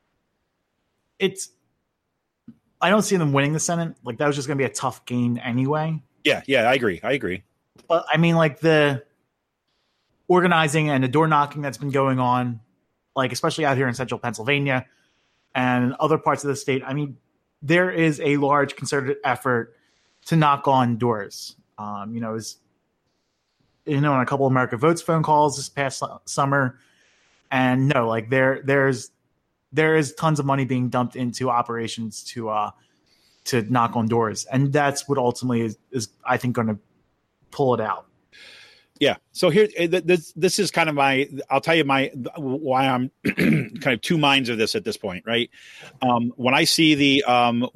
them winning the Senate. Like, that was just going to be a tough gain anyway. Yeah, I agree. But I mean, like, the organizing and the door knocking that's been going on, like especially out here in central Pennsylvania and other parts of the state. I mean, there is a large concerted effort to knock on doors. On a couple of America Votes phone calls this past summer, and no, like there is tons of money being dumped into operations to knock on doors, and that's what ultimately is I think going to pull it out. Yeah. So here, this is kind of I'll tell you why I'm kind of two minds of this at this point, right? When I see all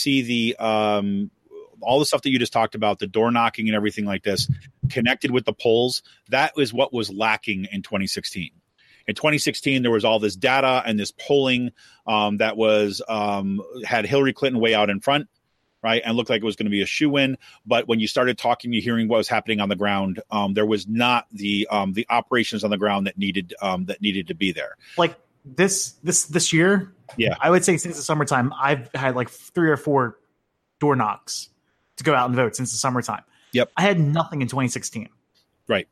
the stuff that you just talked about, the door knocking and everything like this, connected with the polls, that is what was lacking in 2016. In 2016, there was all this data and this polling that was had Hillary Clinton way out in front. Right, and looked like it was going to be a shoo-in, but when you started talking, you hearing what was happening on the ground, there was not the operations on the ground that needed to be there. Like this year, yeah, I would say since the summertime, I've had like 3 or 4 door knocks to go out and vote since the summertime. Yep, I had nothing in 2016. Right.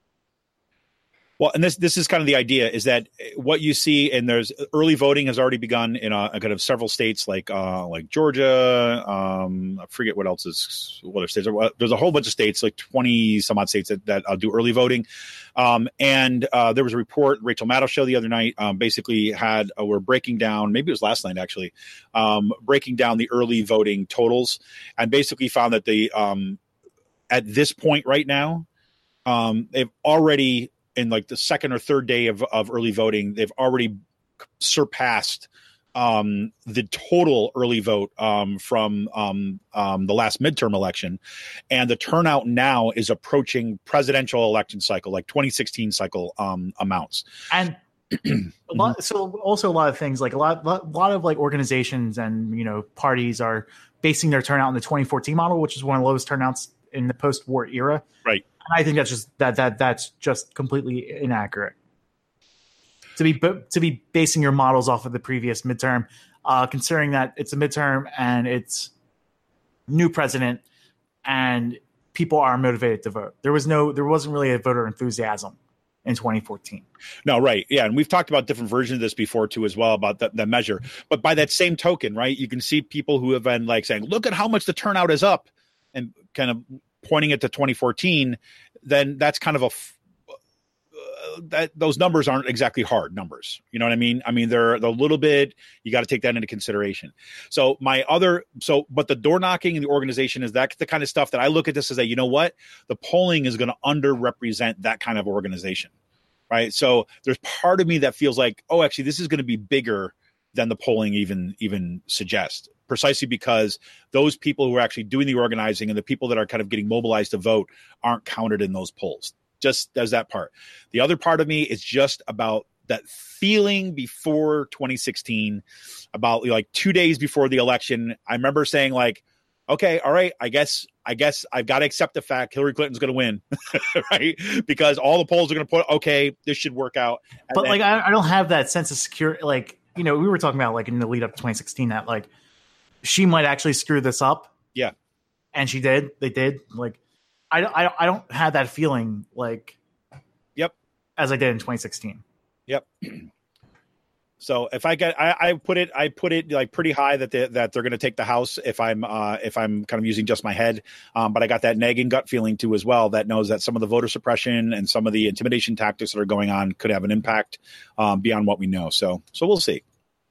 Well, and this is kind of the idea is that what you see, and there's early voting has already begun in kind of several states like Georgia. I forget what other states. There's a whole bunch of states, like 20 some odd states that do early voting. And there was a report Rachel Maddow show the other night. Basically we're breaking down. Maybe it was last night actually, breaking down the early voting totals, and basically found that at this point right now, they've already, in like the second or third day of early voting, they've already surpassed the total early vote from the last midterm election. And the turnout now is approaching presidential election cycle, like 2016 cycle amounts. And a lot of things, like a lot of like organizations and, parties are basing their turnout on the 2014 model, which is one of the lowest turnouts in the post-war era. Right. I think that's just completely inaccurate. To be basing your models off of the previous midterm, considering that it's a midterm and it's new president and people are motivated to vote. There wasn't really a voter enthusiasm in 2014. No, right. Yeah. And we've talked about different versions of this before too, as well, about the measure. But by that same token, right, you can see people who have been like saying, look at how much the turnout is up, and kind of pointing it to 2014, then that's kind of that those numbers aren't exactly hard numbers. You know what I mean? I mean, they're a little bit, you got to take that into consideration. But the door knocking and the organization is that the kind of stuff that I look at this as that, you know what, the polling is going to underrepresent that kind of organization. Right. So there's part of me that feels like, oh, actually, this is going to be bigger than the polling even suggests. Precisely because those people who are actually doing the organizing and the people that are kind of getting mobilized to vote aren't counted in those polls. Just as that part. The other part of me is just about that feeling before 2016, about like 2 days before the election. I remember saying like, okay, all right, I guess I've got to accept the fact Hillary Clinton's going to win, right? Because all the polls are going to put, okay, this should work out. But then, like, I don't have that sense of security. Like, we were talking about like in the lead up to 2016 that like, she might actually screw this up. Yeah. And she did. They did. Like, I don't have that feeling like, yep, as I did in 2016. Yep. So if I put it like pretty high that they're going to take the House if I'm kind of using just my head. But I got that nagging gut feeling too as well that knows that some of the voter suppression and some of the intimidation tactics that are going on could have an impact beyond what we know. So we'll see.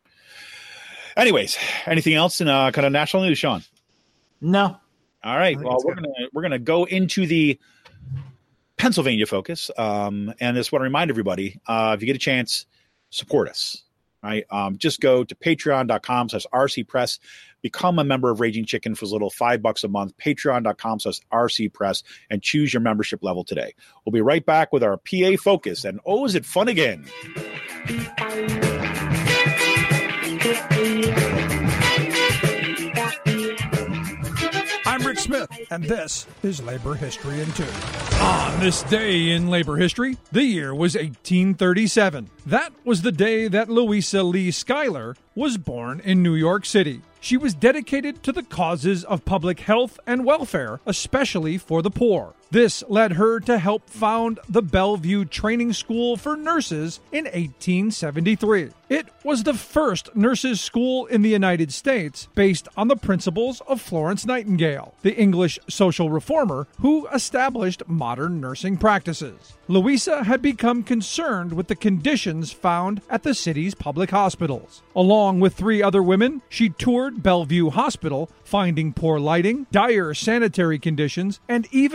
Anyways, anything else in kind of national news, Sean? No. All right. Well, we're gonna go into the Pennsylvania focus, and just want to remind everybody, if you get a chance, support us. Right. Just go to patreon.com/rcpress, become a member of Raging Chicken for as little $5 a month. Patreon.com/rcpress, and choose your membership level today. We'll be right back with our PA focus, and oh, is it fun again? I'm Rick Smith, and this is Labor History in 2. On this day in labor history, the year was 1837. That was the day that Louisa Lee Schuyler was born in New York City. She was dedicated to the causes of public health and welfare, especially for the poor. This led her to help found the Bellevue Training School for Nurses in 1873. It was the first nurses' school in the United States based on the principles of Florence Nightingale, the English social reformer who established modern nursing practices. Louisa had become concerned with the conditions found at the city's public hospitals. Along with 3 other women, she toured Bellevue Hospital, finding poor lighting, dire sanitary conditions, and even a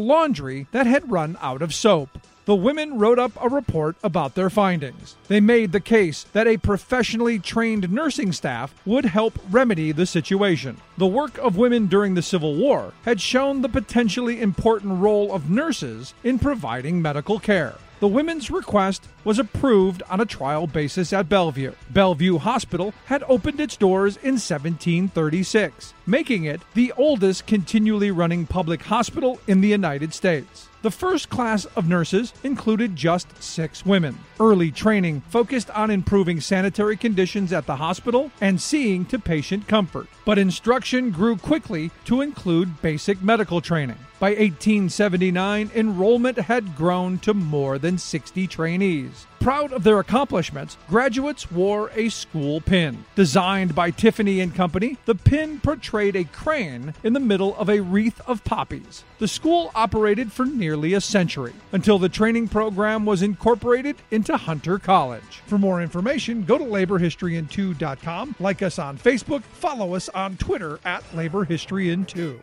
laundry that had run out of soap. The women wrote up a report about their findings. They made the case that a professionally trained nursing staff would help remedy the situation. The work of women during the Civil War had shown the potentially important role of nurses in providing medical care. The women's request was approved on a trial basis at Bellevue. Bellevue Hospital had opened its doors in 1736, making it the oldest continually running public hospital in the United States. The first class of nurses included just 6 women. Early training focused on improving sanitary conditions at the hospital and seeing to patient comfort. But instruction grew quickly to include basic medical training. By 1879, enrollment had grown to more than 60 trainees. Proud of their accomplishments, graduates wore a school pin. Designed by Tiffany & Company, the pin portrayed a crane in the middle of a wreath of poppies. The school operated for nearly a century, until the training program was incorporated into Hunter College. For more information, go to laborhistoryin2.com, like us on Facebook, follow us on Twitter at laborhistoryin2.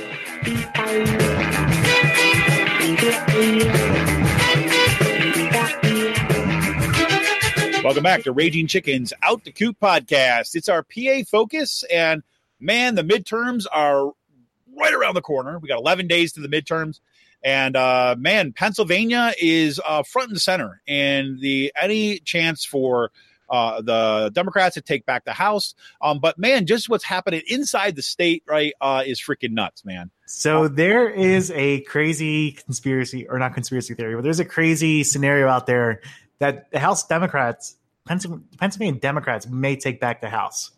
Welcome back to Raging Chicken's Out the Coop podcast. It's our PA focus, and man, the midterms are right around the corner. We got 11 days to the midterms, and man, Pennsylvania is front and center, and any chance for the Democrats to take back the House. But man, just what's happening inside the state, right, is freaking nuts, man. So there is a crazy conspiracy, or not conspiracy theory, but there's a crazy scenario out there that the House Democrats, Pennsylvania Democrats, may take back the House.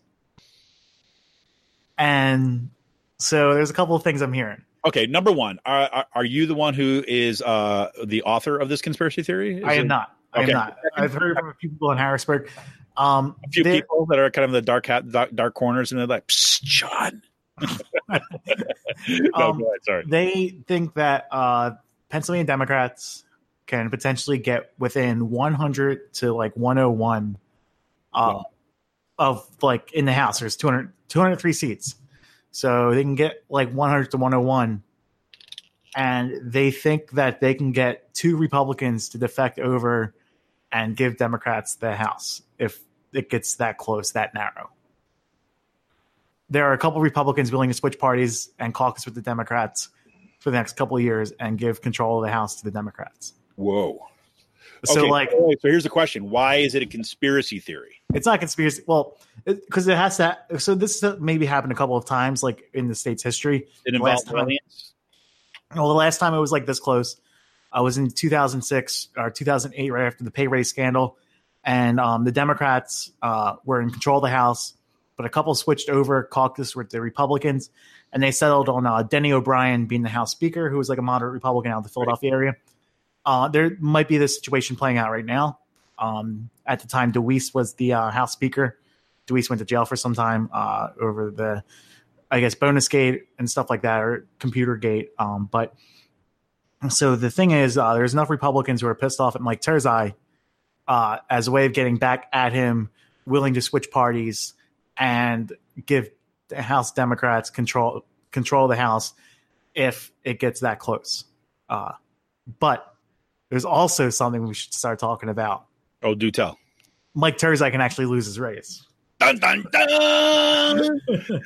And so there's a couple of things I'm hearing. Okay, number one, are you the one who is the author of this conspiracy theory? I am not. I am not. I've heard from a few people in Harrisburg. A few people that are kind of the dark corners, and they're like, "Psst, John." Go ahead, sorry. They think that Pennsylvania Democrats can potentially get within 100 to like 101 of like in the House. There's 203 seats. So they can get like 100 to 101. And they think that they can get 2 Republicans to defect over and give Democrats the House if it gets that close, that narrow. There are a couple of Republicans willing to switch parties and caucus with the Democrats for the next couple of years and give control of the House to the Democrats. Whoa. So so here's the question. Why is it a conspiracy theory? It's not conspiracy. Well, because it has to. So this maybe happened a couple of times, like in the state's history. It involved aliens? Well, the last time it was like this close, I was in 2006 or 2008, right after the pay raise scandal. And the Democrats were in control of the House, but a couple switched over, caucus with the Republicans, and they settled on Denny O'Brien being the House Speaker, who was like a moderate Republican out of the Philadelphia area. There might be this situation playing out right now. At the time, DeWeese was the House Speaker. DeWeese went to jail for some time over the, I guess, bonus gate and stuff like that, or computer gate. But so the thing is, there's enough Republicans who are pissed off at Mike Terzai as a way of getting back at him, willing to switch parties and give the House Democrats control of the House if it gets that close. But there's also something we should start talking about. Oh, do tell. Mike Terzai can actually lose his race. Dun, dun, dun!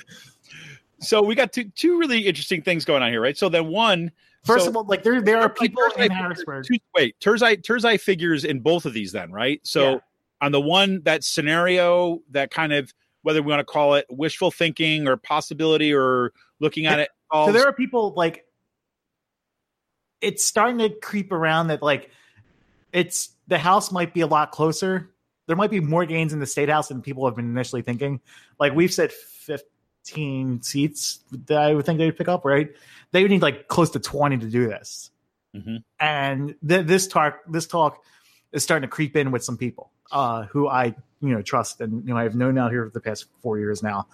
So we got two really interesting things going on here, right? So then one... First of all, like there are people in Harrisburg. Terzai figures in both of these then, right? So on the one, that scenario, that kind of, whether we want to call it wishful thinking or possibility or looking at it. So there are people like, it's starting to creep around that like the House might be a lot closer. There might be more gains in the state House than people have been initially thinking. Like we've said 15 seats that I would think they would pick up, right? They would need like close to 20 to do this. Mm-hmm. And this talk is starting to creep in with some people who I trust and I've known out here for the past 4 years now.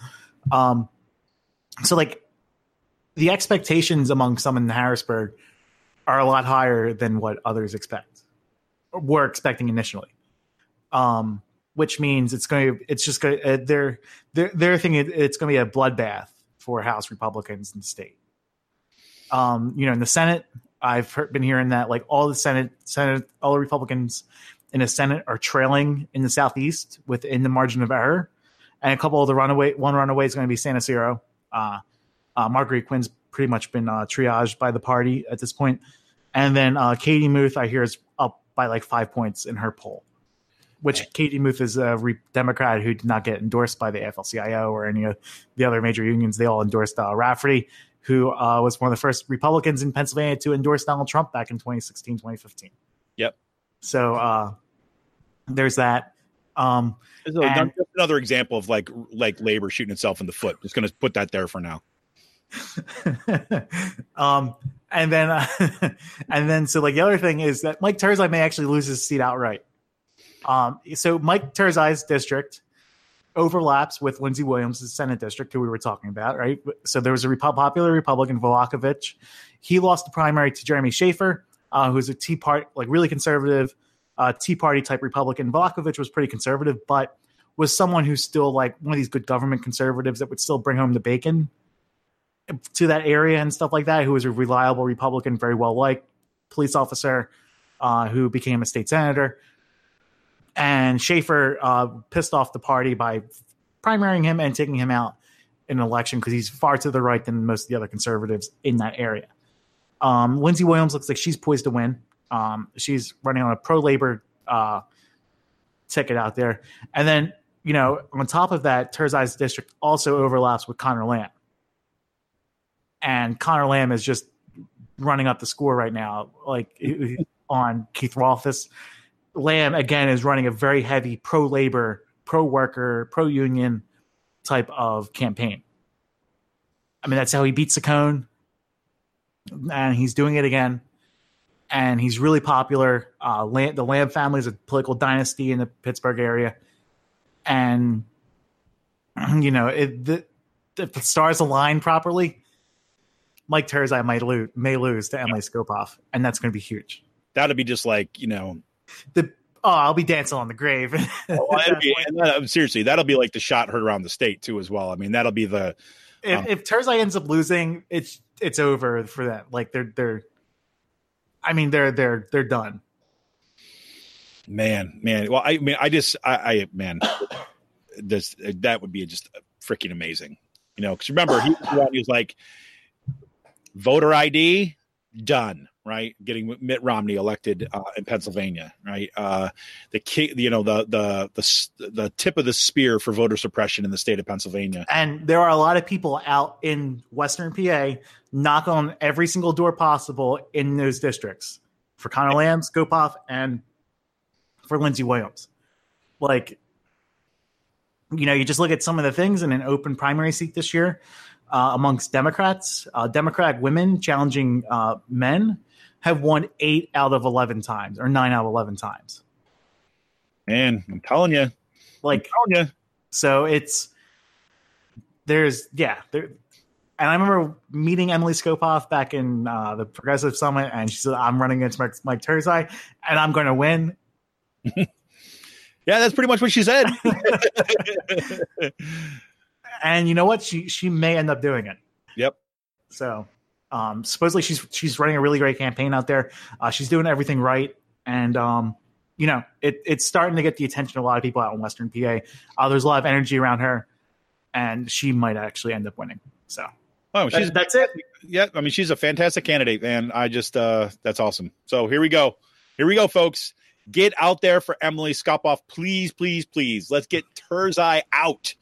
So like the expectations among some in Harrisburg are a lot higher than what others were expecting initially. Which means they're thinking it's going to be a bloodbath for House Republicans in the state. In the Senate, been hearing that like all the all the Republicans in the Senate are trailing in the Southeast within the margin of error. And a couple of one runaway is going to be San Ysidro. Marguerite Quinn's pretty much been triaged by the party at this point. And then Katie Muth, I hear, is up by like 5 points in her poll, which Katie Muth is a Democrat who did not get endorsed by the AFL-CIO or any of the other major unions. They all endorsed Rafferty, who was one of the first Republicans in Pennsylvania to endorse Donald Trump back in 2016, 2015. Yep. So there's that. Just another example of like labor shooting itself in the foot. Just going to put that there for now. And then so like the other thing is that Mike Turzai may actually lose his seat outright. So Mike Turzai's district overlaps with Lindsey Williams' Senate district, who we were talking about, right? So there was a popular Republican, Volakovich. He lost the primary to Jeremy Schaefer, who's a Tea Party, like really conservative, Tea Party type Republican. Volakovich was pretty conservative, but was someone who's still like one of these good government conservatives that would still bring home the bacon to that area and stuff like that, who was a reliable Republican, very well liked police officer who became a state senator. And Schaefer pissed off the party by primarying him and taking him out in an election because he's far to the right than most of the other conservatives in that area. Lindsey Williams looks like she's poised to win. She's running on a pro-labor ticket out there. And then, on top of that, Turzai's district also overlaps with Conor Lamb. And Conor Lamb is just running up the score right now, like on Keith Rothfuss. Lamb, again, is running a very heavy pro-labor, pro-worker, pro-union type of campaign. I mean, that's how he beat Saccone. And he's doing it again. And he's really popular. The Lamb family is a political dynasty in the Pittsburgh area. And, if the stars align properly, Mike Turzai may lose to Emily Skopoff, and that's going to be huge. That'll be just like, I'll be dancing on the grave. Seriously, that'll be like the shot heard around the state too, as well. I mean, that'll be the if Turzai ends up losing, it's over for them. Like they're done. Man. Well, I mean, that would be just freaking amazing. Because remember, he was like, voter ID done, right? Getting Mitt Romney elected in Pennsylvania, right? The tip of the spear for voter suppression in the state of Pennsylvania. And there are a lot of people out in Western PA knock on every single door possible in those districts for Conor Lamb, Skopoff, and for Lindsey Williams. Like, you just look at some of the things in an open primary seat this year. Amongst Democrats, Democratic women challenging men have won 8 out of 11 times or 9 out of 11 times. Man, I'm telling you. So and I remember meeting Emily Skopoff back in the Progressive Summit, and she said, I'm running against Mike Turzai, and I'm going to win. Yeah, that's pretty much what she said. And you know what? She may end up doing it. Yep. So supposedly she's running a really great campaign out there. She's doing everything right. And, it's starting to get the attention of a lot of people out in Western PA. There's a lot of energy around her, and she might actually end up winning. So that's it. Yeah. I mean, she's a fantastic candidate, man. I just that's awesome. So here we go, folks. Get out there for Emily Skopoff. Please, please, please. Let's get Turzai out.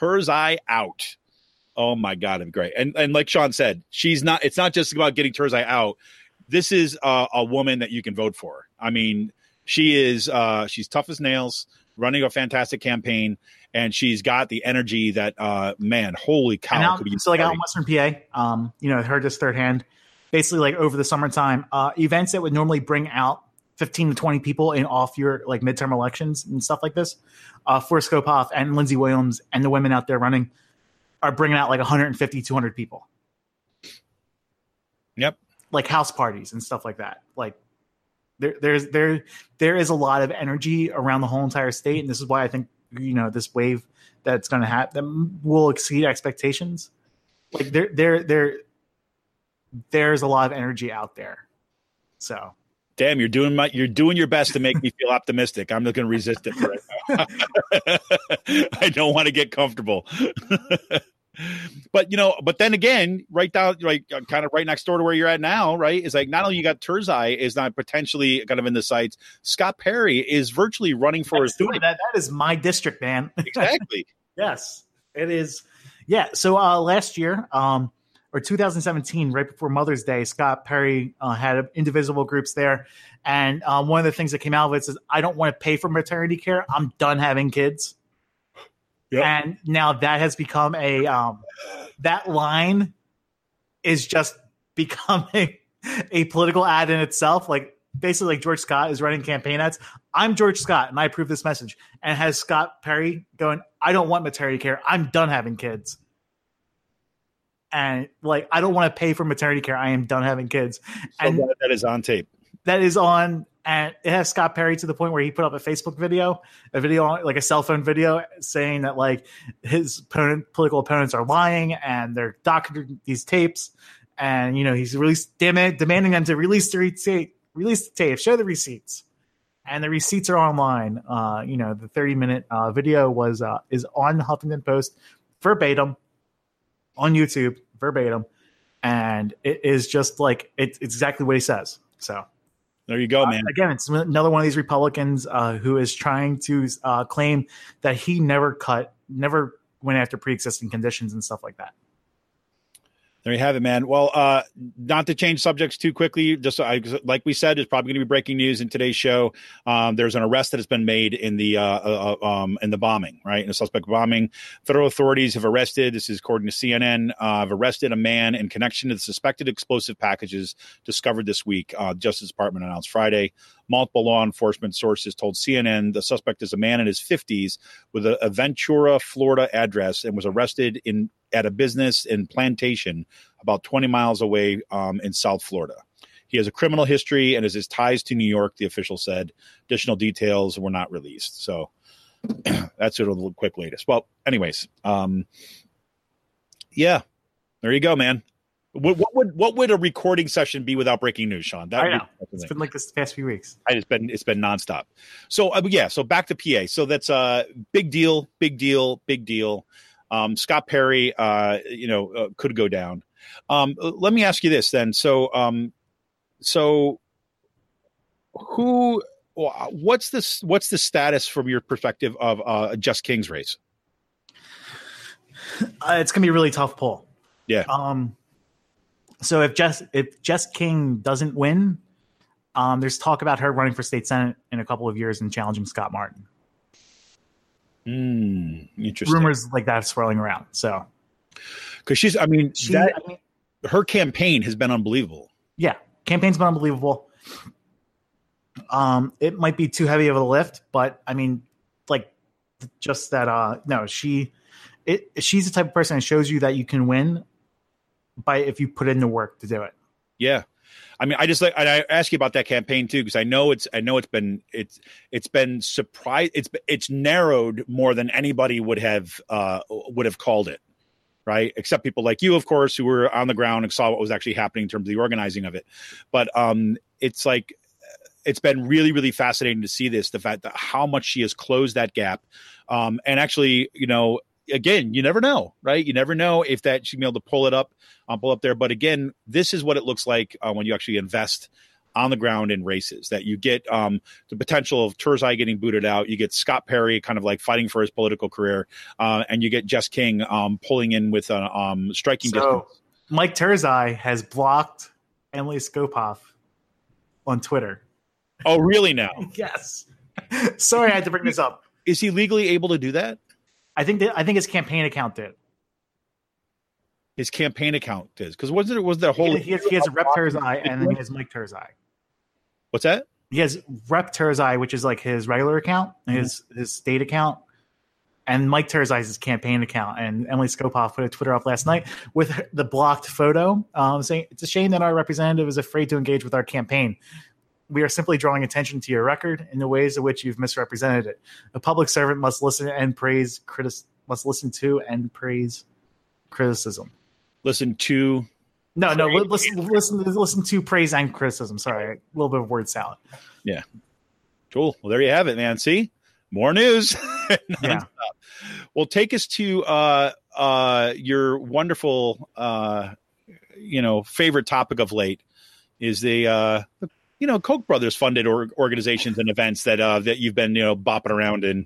Oh my God, it'd be great. And like Sean said, it's not just about getting Turzai out. This is a woman that you can vote for. I mean, she's tough as nails, running a fantastic campaign, and she's got the energy that man, holy cow. Out in Western PA, heard this third hand, basically like over the summertime, events that would normally bring out 15 to 20 people in off year, like midterm elections and stuff like this, for Skopoff and Lindsey Williams and the women out there running are bringing out like 150, 200 people. Yep. Like house parties and stuff like that. Like there is a lot of energy around the whole entire state. And this is why I think, this wave that's going to happen that will exceed expectations. Like there's a lot of energy out there. So, damn, you're doing your best to make me feel optimistic. I'm not going to resist it right now. I don't want to get comfortable. But then again, kind of right next door to where you're at now, right? Is like not only you got Terzai is not potentially kind of in the sights. Scott Perry is virtually running for his life. That is my district, man. Exactly. Yes, it is. Yeah. So last year, or 2017, right before Mother's Day, Scott Perry had indivisible groups there, and one of the things that came out of it is, I don't want to pay for maternity care. I'm done having kids. Yep. And now that has become that line is just becoming a political ad in itself. Like basically like George Scott is running campaign ads. I'm George Scott and I approve this message, and has Scott Perry going, I don't want maternity care. I'm done having kids. And like, I don't want to pay for maternity care. I am done having kids. And that is on tape. That is on. And it has Scott Perry to the point where he put up a Facebook video, like a cell phone video, saying that like his political opponents are lying and they're doctoring these tapes, and he's demanding them to release the tape, show the receipts, and the receipts are online. The 30-minute video is on Huffington Post verbatim, on YouTube verbatim, and it is just like it's exactly what he says. So. There you go, man. Again, it's another one of these Republicans who is trying to claim that he never went after pre-existing conditions and stuff like that. There you have it, man. Well, not to change subjects too quickly, just like we said, there's probably going to be breaking news in today's show. There's an arrest that has been made in the bombing, right? In a suspect bombing. Federal authorities have arrested, this is according to CNN, have arrested a man in connection to the suspected explosive packages discovered this week. Justice Department announced Friday. Multiple law enforcement sources told CNN the suspect is a man in his 50s with a Ventura, Florida address, and was arrested at a business in Plantation, about 20 miles away in South Florida. He has a criminal history and his ties to New York, the official said. Additional details were not released. So that's a little quick latest. Well, anyways, yeah, there you go, man. What would a recording session be without breaking news, Sean? I know. It's been like this the past few weeks. It's been nonstop. So so back to PA. So that's a big deal. Scott Perry, could go down. Let me ask you this then. So what's the status from your perspective of Jess King's race? It's gonna be a really tough poll. Yeah. So if Jess King doesn't win, there's talk about her running for state senate in a couple of years and challenging Scott Martin. Interesting. Rumors like that swirling around. So, because her campaign has been unbelievable. Yeah, campaign's been unbelievable. It might be too heavy of a lift, but I mean, like, just that. No, she's the type of person that shows you that you can win if you put in the work to do it. Yeah. I mean, I ask you about that campaign too, because I know it's been surprised. It's narrowed more than anybody would have called it, right? Except people like you, of course, who were on the ground and saw what was actually happening in terms of the organizing of it. But it's like, it's been really, really fascinating to see the fact that how much she has closed that gap. And actually, again, you never know, right? You never know if that she'll be able to pull up there. But again, this is what it looks like when you actually invest on the ground in races, that you get the potential of Terzai getting booted out. You get Scott Perry kind of like fighting for his political career. And you get Jess King pulling in with a striking distance. Mike Terzai has blocked Emily Skopoff on Twitter. Oh, really now? Yes. Sorry, I had to bring this up. Is he legally able to do that? I think his campaign account did. His campaign account is, because was the whole he has Rep Terzai and then he has Mike Terzai. What's that? He has Rep Terzai, which is like his regular account, his state account, and Mike Terzai is his campaign account. And Emily Skopoff put a Twitter up last night with the blocked photo, saying it's a shame that our representative is afraid to engage with our campaign. We are simply drawing attention to your record in the ways in which you've misrepresented it. A public servant must listen to and praise criticism. Listen to No. Listen to praise and criticism. Sorry, a little bit of word salad. Yeah. Cool. Well, there you have it, man. See, more news. Yeah. Well, take us to your wonderful, favorite topic of late is the Koch brothers funded organizations and events that you've been bopping around in.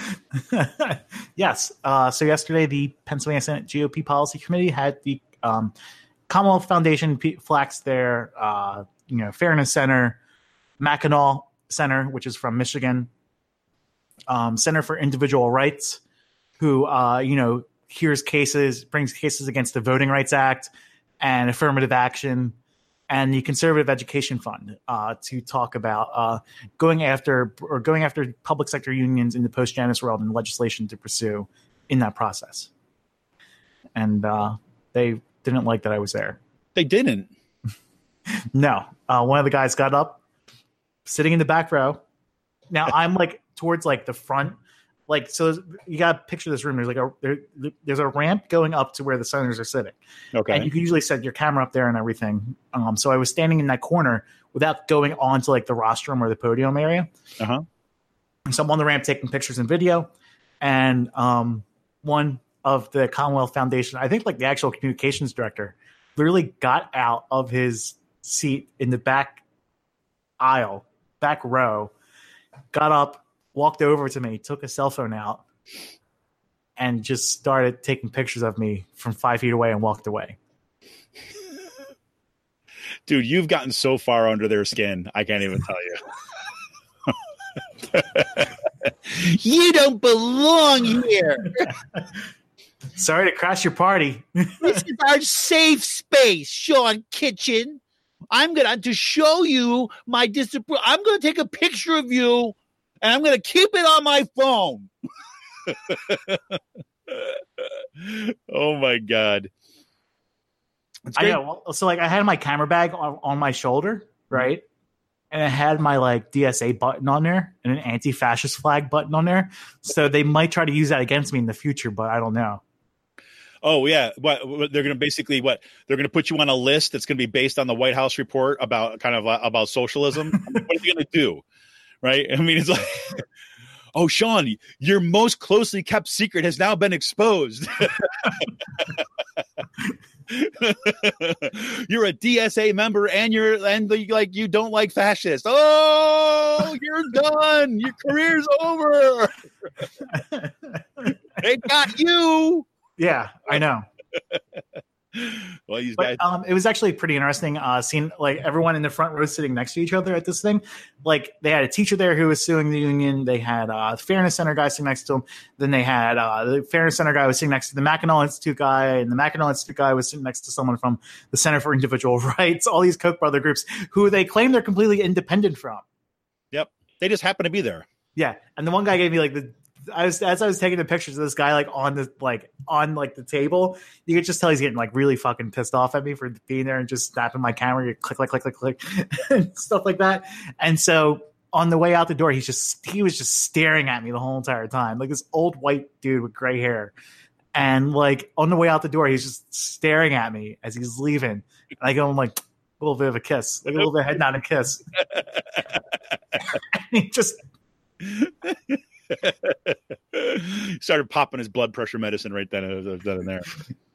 Yes. So yesterday, the Pennsylvania Senate GOP Policy Committee had the Commonwealth Foundation flexed their Fairness Center, Mackinac Center, which is from Michigan, Center for Individual Rights, who brings cases against the Voting Rights Act and affirmative action, and the Conservative Education Fund to talk about going after public sector unions in the post-Janus world and legislation to pursue in that process. And they didn't like that I was there. They didn't? No. One of the guys got up, sitting in the back row. Now I'm towards the front. So you got to picture this room. There's a ramp going up to where the senators are sitting. Okay. And you can usually set your camera up there and everything. So I was standing in that corner without going onto the rostrum or the podium area. Uh-huh. And so I'm on the ramp taking pictures and video. And one of the Commonwealth Foundation, I think the actual communications director, literally got out of his seat in the back aisle, back row, got up, walked over to me, took a cell phone out, and just started taking pictures of me from 5 feet away and walked away. Dude, you've gotten so far under their skin, I can't even tell you. You don't belong here. Sorry to crash your party. This is our safe space, Sean Kitchen. I'm going to show you my disapproval. I'm going to take a picture of you, and I'm going to keep it on my phone. Oh, my God. I know. So, I had my camera bag on my shoulder, right? And it had my, DSA button on there and an anti-fascist flag button on there. So they might try to use that against me in the future, but I don't know. Oh, yeah. What they're going to they're going to put you on a list that's going to be based on the White House report about about socialism. What are you going to do? Right. I mean, it's oh, Sean, your most closely kept secret has now been exposed. You're a DSA member and you don't like fascists. Oh, you're done. Your career's over. They got you. Yeah, I know. Well, it was actually pretty interesting seeing everyone in the front row sitting next to each other at this thing. They had a teacher there who was suing the union. They had the Fairness Center guy sitting next to him. Then they had the Fairness Center guy was sitting next to the Mackinac Institute guy, and the Mackinac Institute guy was sitting next to someone from the Center for Individual Rights. All these Koch brother groups who they claim they're completely independent from. Yep, they just happen to be there. Yeah, and the one guy gave me as I was taking the pictures of this guy on the table, you could just tell he's getting really fucking pissed off at me for being there and just snapping my camera, you click, and stuff like that. And so on the way out the door, he was just staring at me the whole entire time, this old white dude with gray hair. And on the way out the door, he's just staring at me as he's leaving. And I go, a little bit of a kiss, a little bit of head nod and kiss. And he just started popping his blood pressure medicine right then and there.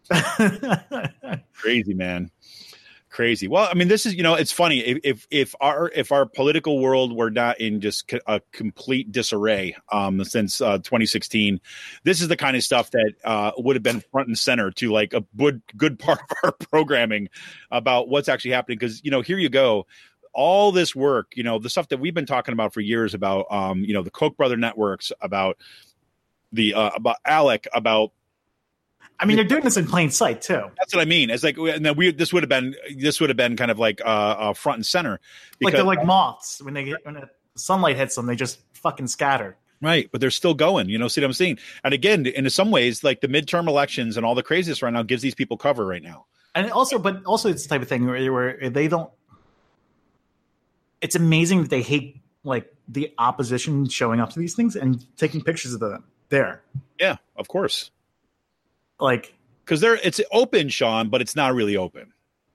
Crazy, man. Crazy. Well, I mean, this is, it's funny if our political world were not in just a complete disarray since 2016, this is the kind of stuff that would have been front and center to a good part of our programming about what's actually happening. Because, here you go. All this work, the stuff that we've been talking about for years about, the Koch brother networks, about about ALEC, about. I mean, they're doing this in plain sight too. That's what I mean. It's this would have been kind of front and center. Because, they're like moths when the sunlight hits them, they just fucking scatter. Right, but they're still going. See what I'm saying? And again, in some ways, the midterm elections and all the craziness right now gives these people cover right now. And also it's the type of thing where they don't. It's amazing that they hate the opposition showing up to these things and taking pictures of them there. Yeah, of course. Because it's open, Sean, but it's not really open.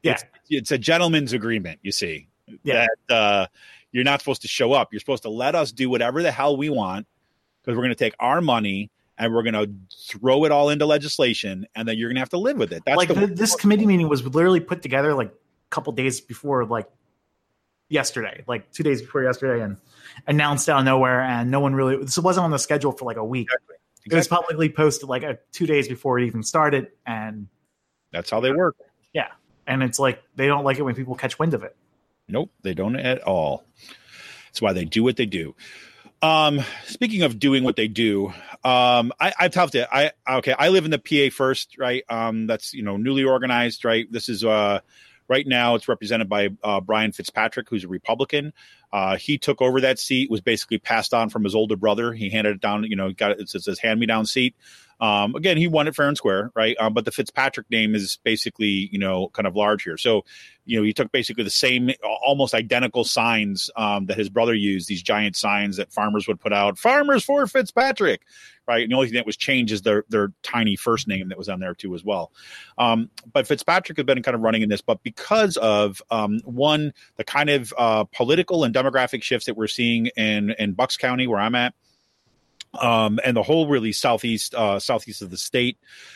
Yeah. It's a gentleman's agreement, you see. Yeah. That you're not supposed to show up. You're supposed to let us do whatever the hell we want, because we're going to take our money and we're going to throw it all into legislation, and then you're going to have to live with it. That's like this committee meeting was literally put together like a couple days before, like yesterday, like 2 days before yesterday, and announced out of nowhere, and no one really. This wasn't on the schedule for like a week. Exactly. It was publicly posted like 2 days before it even started, and that's how they work. Yeah, and it's like they don't like it when people catch wind of it. Nope, they don't at all. That's why they do what they do. Speaking of doing what they do, I toughed it. I live in the PA First, right? That's, newly organized, right? This is, right now it's represented by, Brian Fitzpatrick, who's a Republican. He took over that seat, was basically passed on from his older brother. He handed it down, got it. It's his hand-me-down seat. Again, he won it fair and square, right? But the Fitzpatrick name is basically, kind of large here. So, he took basically the same, almost identical signs that his brother used, these giant signs that farmers would put out, "Farmers for Fitzpatrick," right? And the only thing that was changed is their tiny first name that was on there too as well. But Fitzpatrick has been kind of running in this, but because of, one, the kind of political and demographic shifts that we're seeing in Bucks County, where I'm at, and the whole really southeast of the state.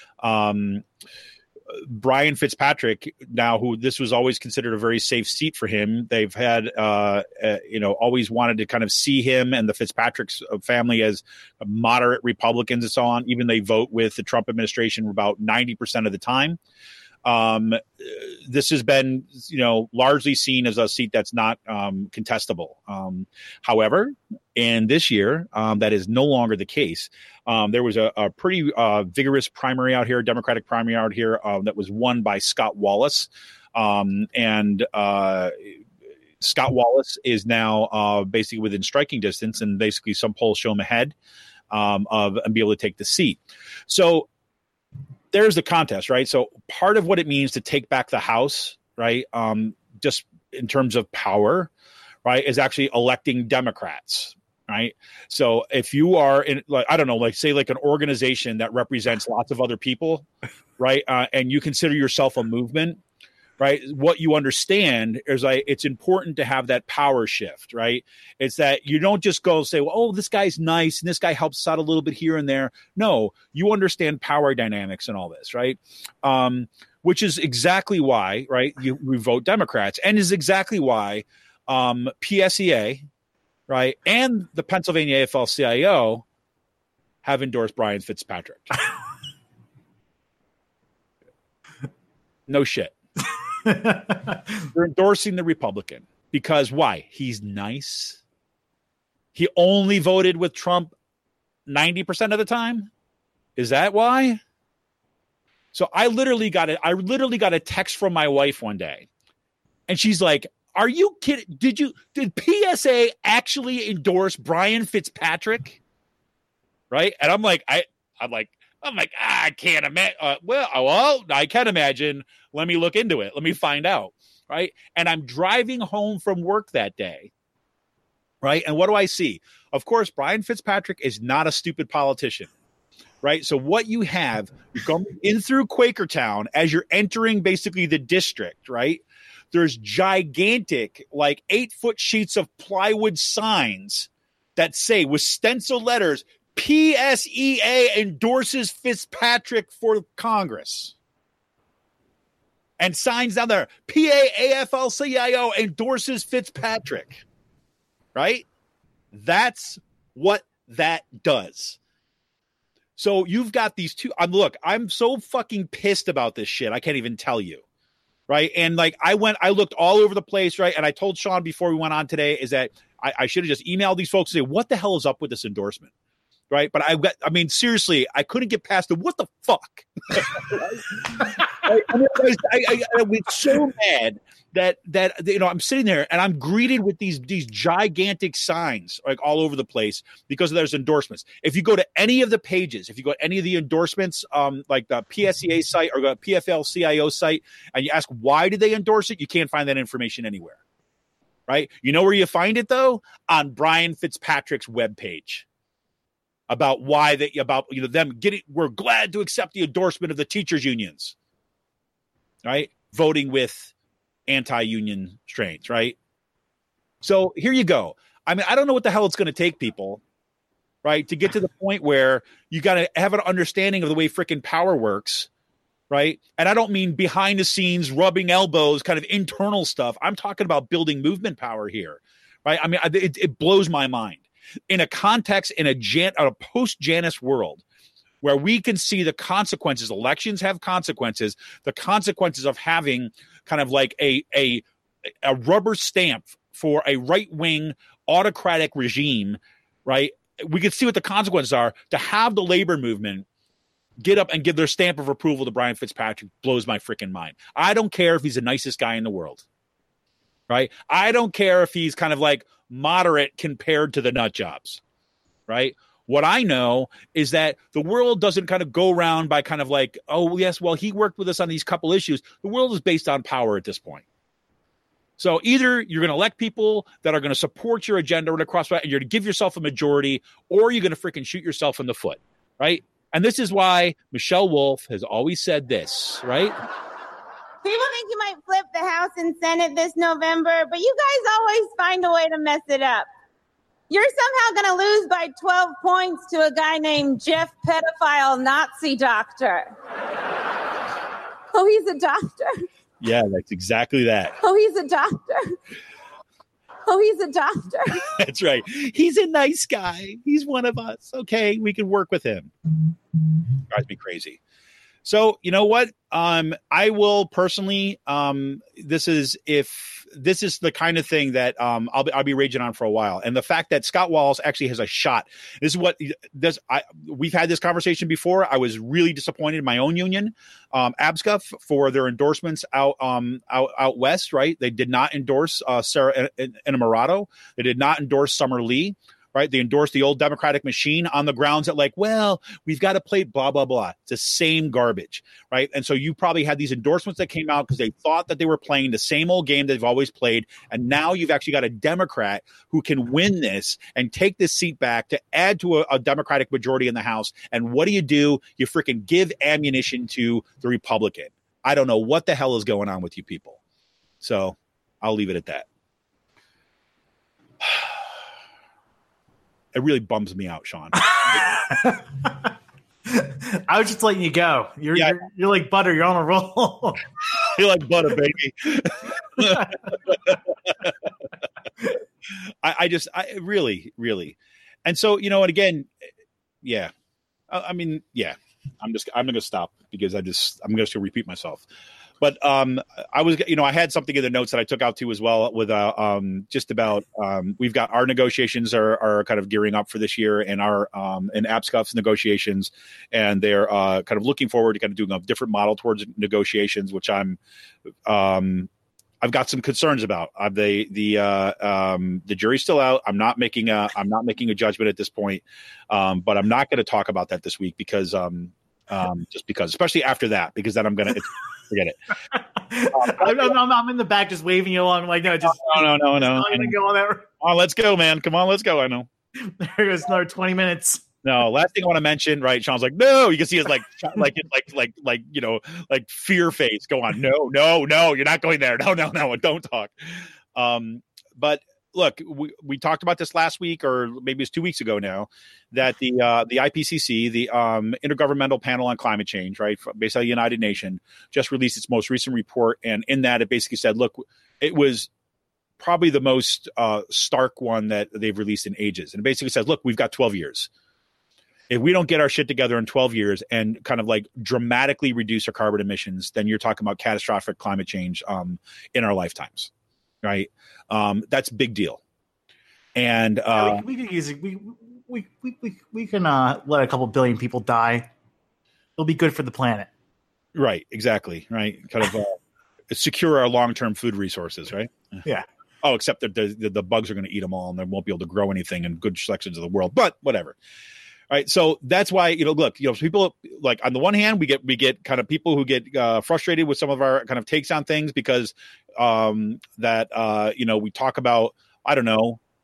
Brian Fitzpatrick, now, who this was always considered a very safe seat for him. They've had, always wanted to kind of see him and the Fitzpatrick family as moderate Republicans and so on. Even they vote with the Trump administration about 90% of the time. This has been, largely seen as a seat that's not contestable. However, in this year, that is no longer the case. There was a pretty vigorous primary out here, Democratic primary out here, that was won by Scott Wallace. And Scott Wallace is now basically within striking distance, and basically some polls show him ahead and be able to take the seat. So there's the contest, right? So part of what it means to take back the House, right, just in terms of power, right, is actually electing Democrats, right? So if you are in, like, I don't know, like say like an organization that represents lots of other people, right, and you consider yourself a movement, right, what you understand is like it's important to have that power shift, right? It's that you don't just go say, well, oh, this guy's nice and this guy helps us out a little bit here and there. No, you understand power dynamics and all this, right? Which is exactly why, right, we vote Democrats, and is exactly why PSEA, right, and the Pennsylvania AFL-CIO have endorsed Brian Fitzpatrick. No shit. They're endorsing the Republican because why? He's nice. He only voted with Trump 90% of the time. Is that why? So I literally got a text from my wife one day, and she's like, "Are you kidding? Did PSA actually endorse Brian Fitzpatrick?" Right? And I'm like, I can't imagine. Well, I can imagine. Let me look into it. Let me find out. Right. And I'm driving home from work that day. Right. And what do I see? Of course, Brian Fitzpatrick is not a stupid politician. Right. So what you have, you're going in through Quakertown as you're entering basically the district. Right. There's gigantic, like 8-foot sheets of plywood signs that say with stencil letters, PSEA endorses Fitzpatrick for Congress. And signs down there, AFL-CIO endorses Fitzpatrick. Right? That's what that does. So you've got these two. I'm so fucking pissed about this shit. I can't even tell you. Right? And like I looked all over the place, right? And I told Sean before we went on today is that I should have just emailed these folks and say, what the hell is up with this endorsement? Right. But seriously, I couldn't get past it. What the fuck? I was so mad that I'm sitting there and I'm greeted with these gigantic signs like all over the place because there's endorsements. If you go to any of the pages, if you go to any of the endorsements, like the PSEA site or the PFL-CIO site, and you ask why did they endorse it, you can't find that information anywhere. Right. You know where you find it though? On Brian Fitzpatrick's webpage. About why them getting, we're glad to accept the endorsement of the teachers unions, right? Voting with anti-union strains, right? So here you go. I mean, I don't know what the hell it's going to take, people, right, to get to the point where you got to have an understanding of the way freaking power works, right? And I don't mean behind the scenes, rubbing elbows, kind of internal stuff. I'm talking about building movement power here, right? I mean, it blows my mind. In a context, in a post-Janus world, where we can see the consequences, elections have consequences, the consequences of having kind of like a rubber stamp for a right-wing autocratic regime, right? We can see what the consequences are. To have the labor movement get up and give their stamp of approval to Brian Fitzpatrick blows my freaking mind. I don't care if he's the nicest guy in the world, right? I don't care if he's kind of like moderate compared to the nut jobs, right? What I know is that the world doesn't kind of go around by kind of like, oh, yes, well, he worked with us on these couple issues. The world is based on power at this point. So either you're going to elect people that are going to support your agenda right across, and you're going to give yourself a majority, or you're going to freaking shoot yourself in the foot, right? And this is why Michelle Wolf has always said this, right? People think you might flip the House and Senate this November, but you guys always find a way to mess it up. You're somehow going to lose by 12 points to a guy named Jeff Pedophile Nazi Doctor. Oh, he's a doctor. Yeah, that's exactly that. Oh, he's a doctor. Oh, he's a doctor. That's right. He's a nice guy. He's one of us. Okay, we can work with him. Drives me crazy. So, you know what? I will personally, this is the kind of thing that I'll be raging on for a while. And the fact that Scott Wallace actually has a shot. This is what does. We've had this conversation before. I was really disappointed in my own union, ABSCA, for their endorsements out west. Right? They did not endorse Sarah Innamorato. They did not endorse Summer Lee. Right? They endorsed the old Democratic machine on the grounds that, like, well, we've got to play blah, blah, blah. It's the same garbage, right? And so you probably had these endorsements that came out because they thought that they were playing the same old game they've always played. And now you've actually got a Democrat who can win this and take this seat back to add to a Democratic majority in the House. And what do? You freaking give ammunition to the Republican. I don't know what the hell is going on with you people. So I'll leave it at that. It really bums me out, Sean. I was just letting you go. You're like butter. You're on a roll. You're like butter, baby. I really. And so, you know, and again, yeah. I mean, yeah. I'm going to stop because I'm going to repeat myself. But I had something in the notes that I took out too as well with just about we've got our negotiations are kind of gearing up for this year, and our and ABSCUF's negotiations, and they're kind of looking forward to kind of doing a different model towards negotiations, which I've got some concerns about. The jury's still out. I'm not making a judgment at this point, but I'm not going to talk about that this week because just because, especially after that, because then I'm going to. Forget it. I'm in the back just waving you along. I'm like, no, just no. Go on that. Oh, let's go, man. Come on, let's go. I know. There goes another 20 minutes. No, last thing I want to mention, right? Sean's like, no. You can see his like fear face. Go on. No. You're not going there. No. Don't talk. But look, we talked about this last week, or maybe it's 2 weeks ago now, that the IPCC, the Intergovernmental Panel on Climate Change, right, based on the United Nations, just released its most recent report, and in that it basically said, look, it was probably the most stark one that they've released in ages, and it basically says, look, we've got 12 years. If we don't get our shit together in 12 years and kind of like dramatically reduce our carbon emissions, then you're talking about catastrophic climate change in our lifetimes. Right. That's a big deal. And we can use it. We can let a couple billion people die. It'll be good for the planet. Right. Exactly. Right. Kind of secure our long-term food resources. Right. Yeah. Oh, except that the bugs are going to eat them all and they won't be able to grow anything in good sections of the world, but whatever. All right. So that's why, look, people, like, on the one hand, we get kind of people who get frustrated with some of our kind of takes on things because we talk about, I don't know,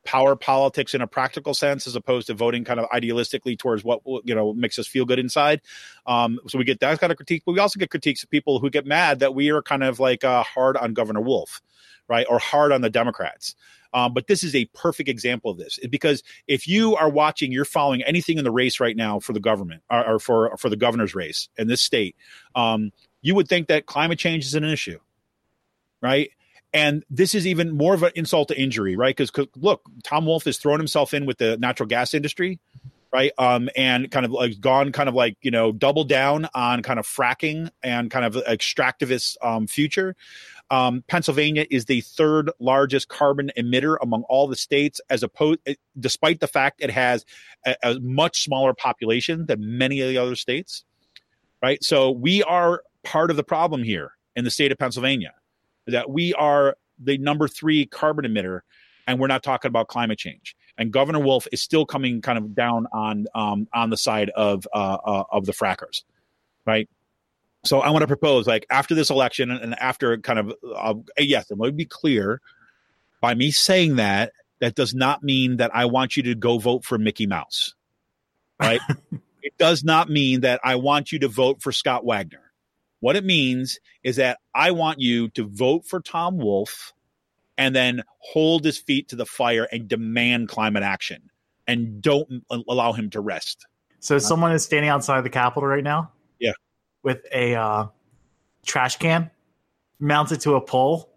power politics in a practical sense, as opposed to voting kind of idealistically towards what, makes us feel good inside. So we get that kind of critique, but we also get critiques of people who get mad that we are kind of like hard on Governor Wolf, right? Or hard on the Democrats. But this is a perfect example of this, because if you are watching, you're following anything in the race right now for the government or for the governor's race in this state, you would think that climate change is an issue, right? And this is even more of an insult to injury, right? Because look, Tom Wolf has thrown himself in with the natural gas industry, right? And kind of like gone kind of like, double down on kind of fracking and kind of extractivist future. Pennsylvania is the third largest carbon emitter among all the states, despite the fact it has a much smaller population than many of the other states, right? So we are part of the problem here in the state of Pennsylvania, that we are the number 3 carbon emitter, and we're not talking about climate change. And Governor Wolf is still coming kind of down on the side of the frackers, right? So I want to propose, like, after this election and after kind of yes, and let me be clear, by me saying that does not mean that I want you to go vote for Mickey Mouse, right? It does not mean that I want you to vote for Scott Wagner. What it means is that I want you to vote for Tom Wolf and then hold his feet to the fire and demand climate action, and don't allow him to rest. So someone is standing outside the Capitol right now? Yeah. With a trash can mounted to a pole.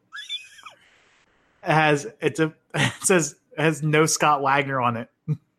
It has no Scott Wagner on it.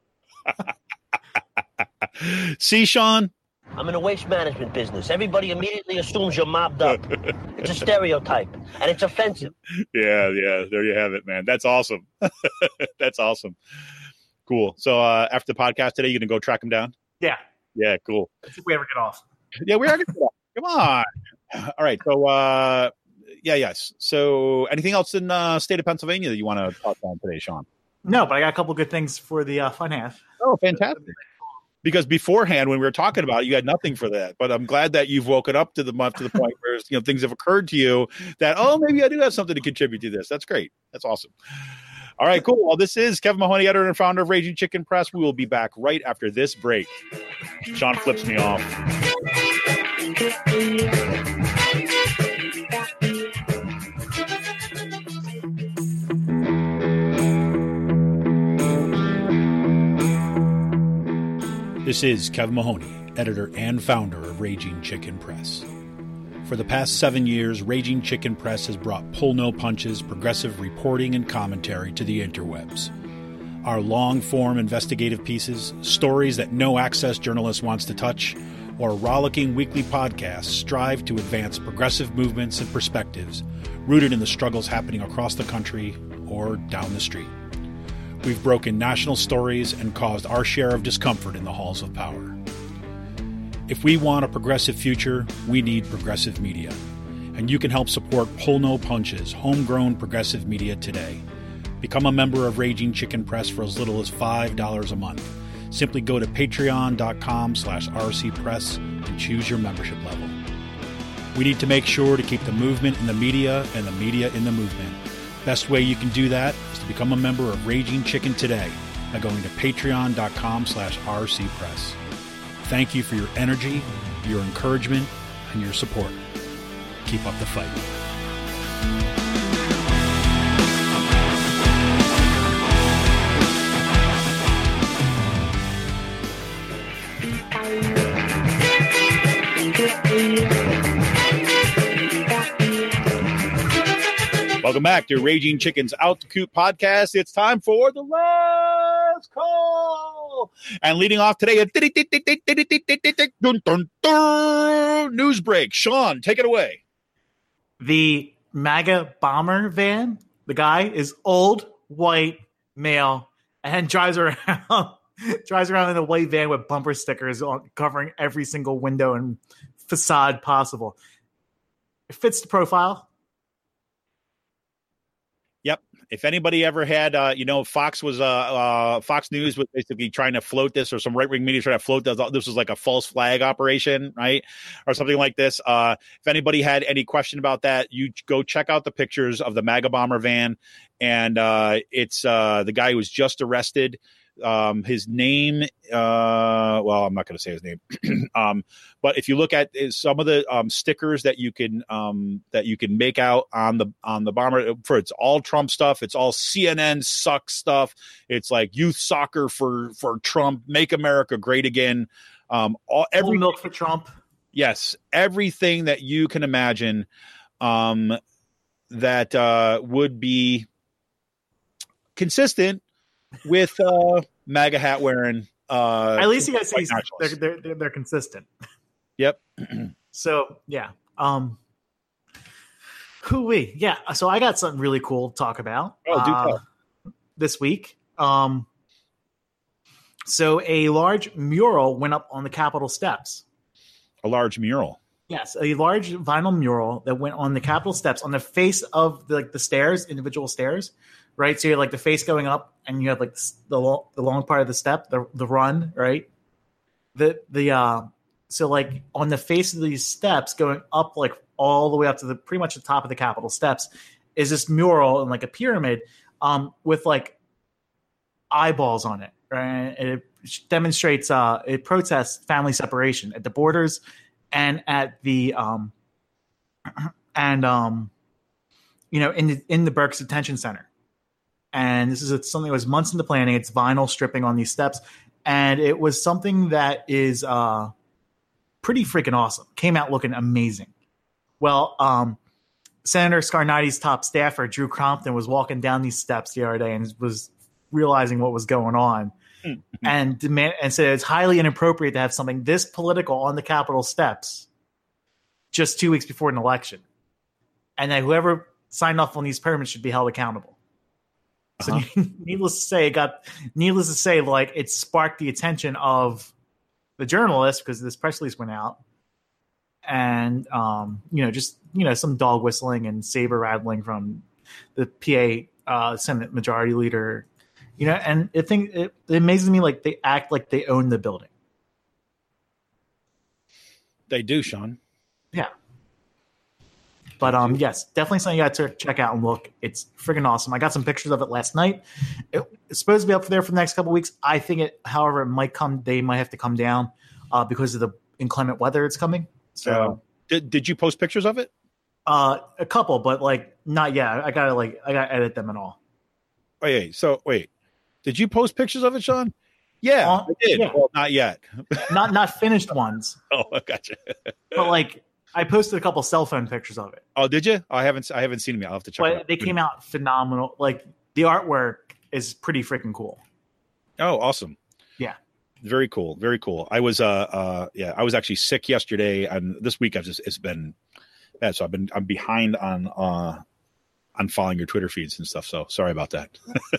See, Sean? I'm in the waste management business. Everybody immediately assumes you're mobbed up. It's a stereotype, and it's offensive. Yeah. There you have it, man. That's awesome. That's awesome. Cool. So after the podcast today, you're going to go track him down? Yeah. Yeah, cool. If we ever get off. Yeah, we are going to get off. Come on. All right. So, yes. So anything else in state of Pennsylvania that you want to talk about today, Sean? No, but I got a couple good things for the fun half. Oh, fantastic. Because beforehand, when we were talking about it, you had nothing for that. But I'm glad that you've woken up to the point where things have occurred to you that, maybe I do have something to contribute to this. That's great. That's awesome. All right, cool. Well, this is Kevin Mahoney, editor and founder of Raging Chicken Press. We will be back right after this break. Sean flips me off. This is Kevin Mahoney, editor and founder of Raging Chicken Press. For the past 7 years, Raging Chicken Press has brought pull-no-punches, progressive reporting and commentary to the interwebs. Our long-form investigative pieces, stories that no access journalist wants to touch, or rollicking weekly podcasts strive to advance progressive movements and perspectives rooted in the struggles happening across the country or down the street. We've broken national stories and caused our share of discomfort in the halls of power. If we want a progressive future, we need progressive media. And you can help support Pull No Punches, homegrown progressive media today. Become a member of Raging Chicken Press for as little as $5 a month. Simply go to patreon.com/rcpress and choose your membership level. We need to make sure to keep the movement in the media and the media in the movement. Best way you can do that is to become a member of Raging Chicken today by going to patreon.com/rcpress. Thank you for your energy, your encouragement, and your support. Keep up the fight. Welcome back to Raging Chicken's Out the Coop podcast. It's time for the last call. And leading off today, news break. Sean, take it away. The MAGA bomber van, the guy is old, white, male, and drives around in a white van with bumper stickers covering every single window and facade possible. It fits the profile. if anybody ever had, Fox News was basically trying to float this, or some right-wing media trying to float this. This was like a false flag operation, right? Or something like this. If anybody had any question about that, you go check out the pictures of the MAGA bomber van. And it's the guy who was just arrested. His name, I'm not going to say his name, but if you look at some of the stickers that you can make out on the bomber, it's all Trump stuff. It's all CNN sucks stuff. It's like youth soccer for Trump, make America great again. Every milk for Trump. Yes, everything that you can imagine that would be consistent with MAGA hat wearing. At least you guys say they're consistent. Yep. So yeah. Hoo-wee. Yeah. So I got something really cool to talk about this week. So a large mural went up on the Capitol steps. A large mural. Yes, a large vinyl mural that went on the Capitol steps on the face of the stairs, individual stairs. Right, so you're like the face going up, and you have like the long part of the step, the run, right? So like on the face of these steps, going up like all the way up to pretty much the top of the Capitol steps, is this mural in like a pyramid, with like eyeballs on it, right? And it demonstrates, it protests family separation at the borders, and at the in the Berks Detention Center. And this is something that was months into planning. It's vinyl stripping on these steps. And it was something that is pretty freaking awesome. Came out looking amazing. Well, Senator Scarnati's top staffer, Drew Crompton, was walking down these steps the other day and was realizing what was going on. And said it's highly inappropriate to have something this political on the Capitol steps just 2 weeks before an election. And that whoever signed off on these permits should be held accountable. So needless to say, like it sparked the attention of the journalists because this press release went out, and some dog whistling and saber rattling from the PA Senate Majority Leader, and it amazes me like they act like they own the building. They do, Sean. Yeah. But yes, definitely something you got to check out and look. It's freaking awesome. I got some pictures of it last night. It's supposed to be up there for the next couple of weeks. I think however, it might come. They might have to come down because of the inclement weather it's coming. So, did you post pictures of it? A couple, but like not yet. I gotta edit them and all. Oh yeah. So wait, did you post pictures of it, Sean? Yeah, I did. Yeah. Well, not yet. not finished ones. Oh, I gotcha. But like. I posted a couple cell phone pictures of it. Oh, did you? I haven't seen them yet. I'll have to check. But they came out phenomenal. Like the artwork is pretty freaking cool. Oh, awesome! Yeah, very cool, very cool. I was I was actually sick yesterday, and this week it's been bad. So I'm behind on following your Twitter feeds and stuff. So sorry about that.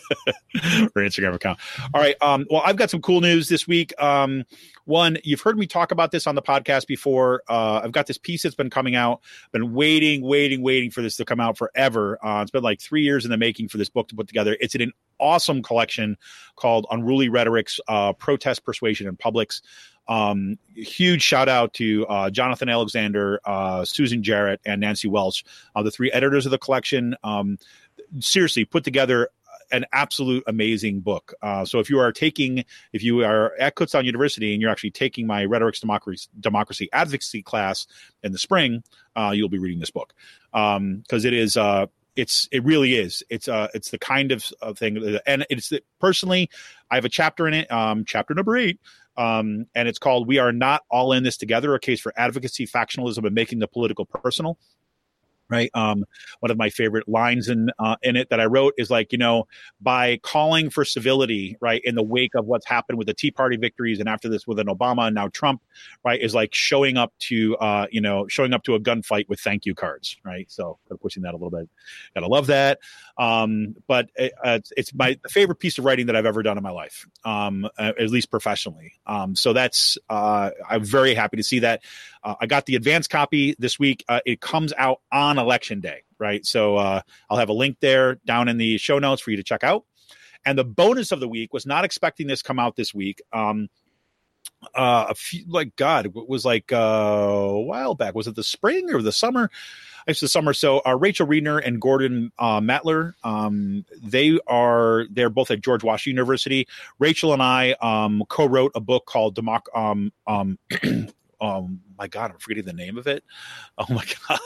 Or Instagram account. All right. Well, I've got some cool news this week. One, you've heard me talk about this on the podcast before. I've got this piece that's been coming out. Been waiting for this to come out forever. It's been like 3 years in the making for this book to put together. It's an awesome collection called Unruly Rhetorics, Protest, Persuasion, and Publics. Huge shout out to Jonathan Alexander, Susan Jarrett, and Nancy Welch, the three editors of the collection. Seriously, put together an absolute amazing book. So if you are at Kutztown University and you're actually taking my Rhetorics Democracy Advocacy class in the spring, you'll be reading this book because it is. It really is. It's the kind of thing, and personally, I have a chapter in it, chapter number 8. And it's called "We Are Not All in This Together: A Case for Advocacy, Factionalism, and Making the Political Personal." Right. One of my favorite lines in it that I wrote is like, by calling for civility, right, in the wake of what's happened with the Tea Party victories, and after this with an Obama and now Trump, right, is like showing up to a gunfight with thank you cards, right? So pushing that a little bit. Gotta love that. But it's my favorite piece of writing that I've ever done in my life, at least professionally. So that's I'm very happy to see that. I got the advance copy this week. It comes out on election day. right? So I'll have a link there down in the show notes for you to check out. And the bonus of the week, was not expecting this come out this week. A few, it was like a while back. Was it the spring or the summer? It's the summer. So Rachel Riedner and Gordon Matler, they're both at George Washington University. Rachel and I co-wrote a book called my God, I'm forgetting the name of it. Oh my God.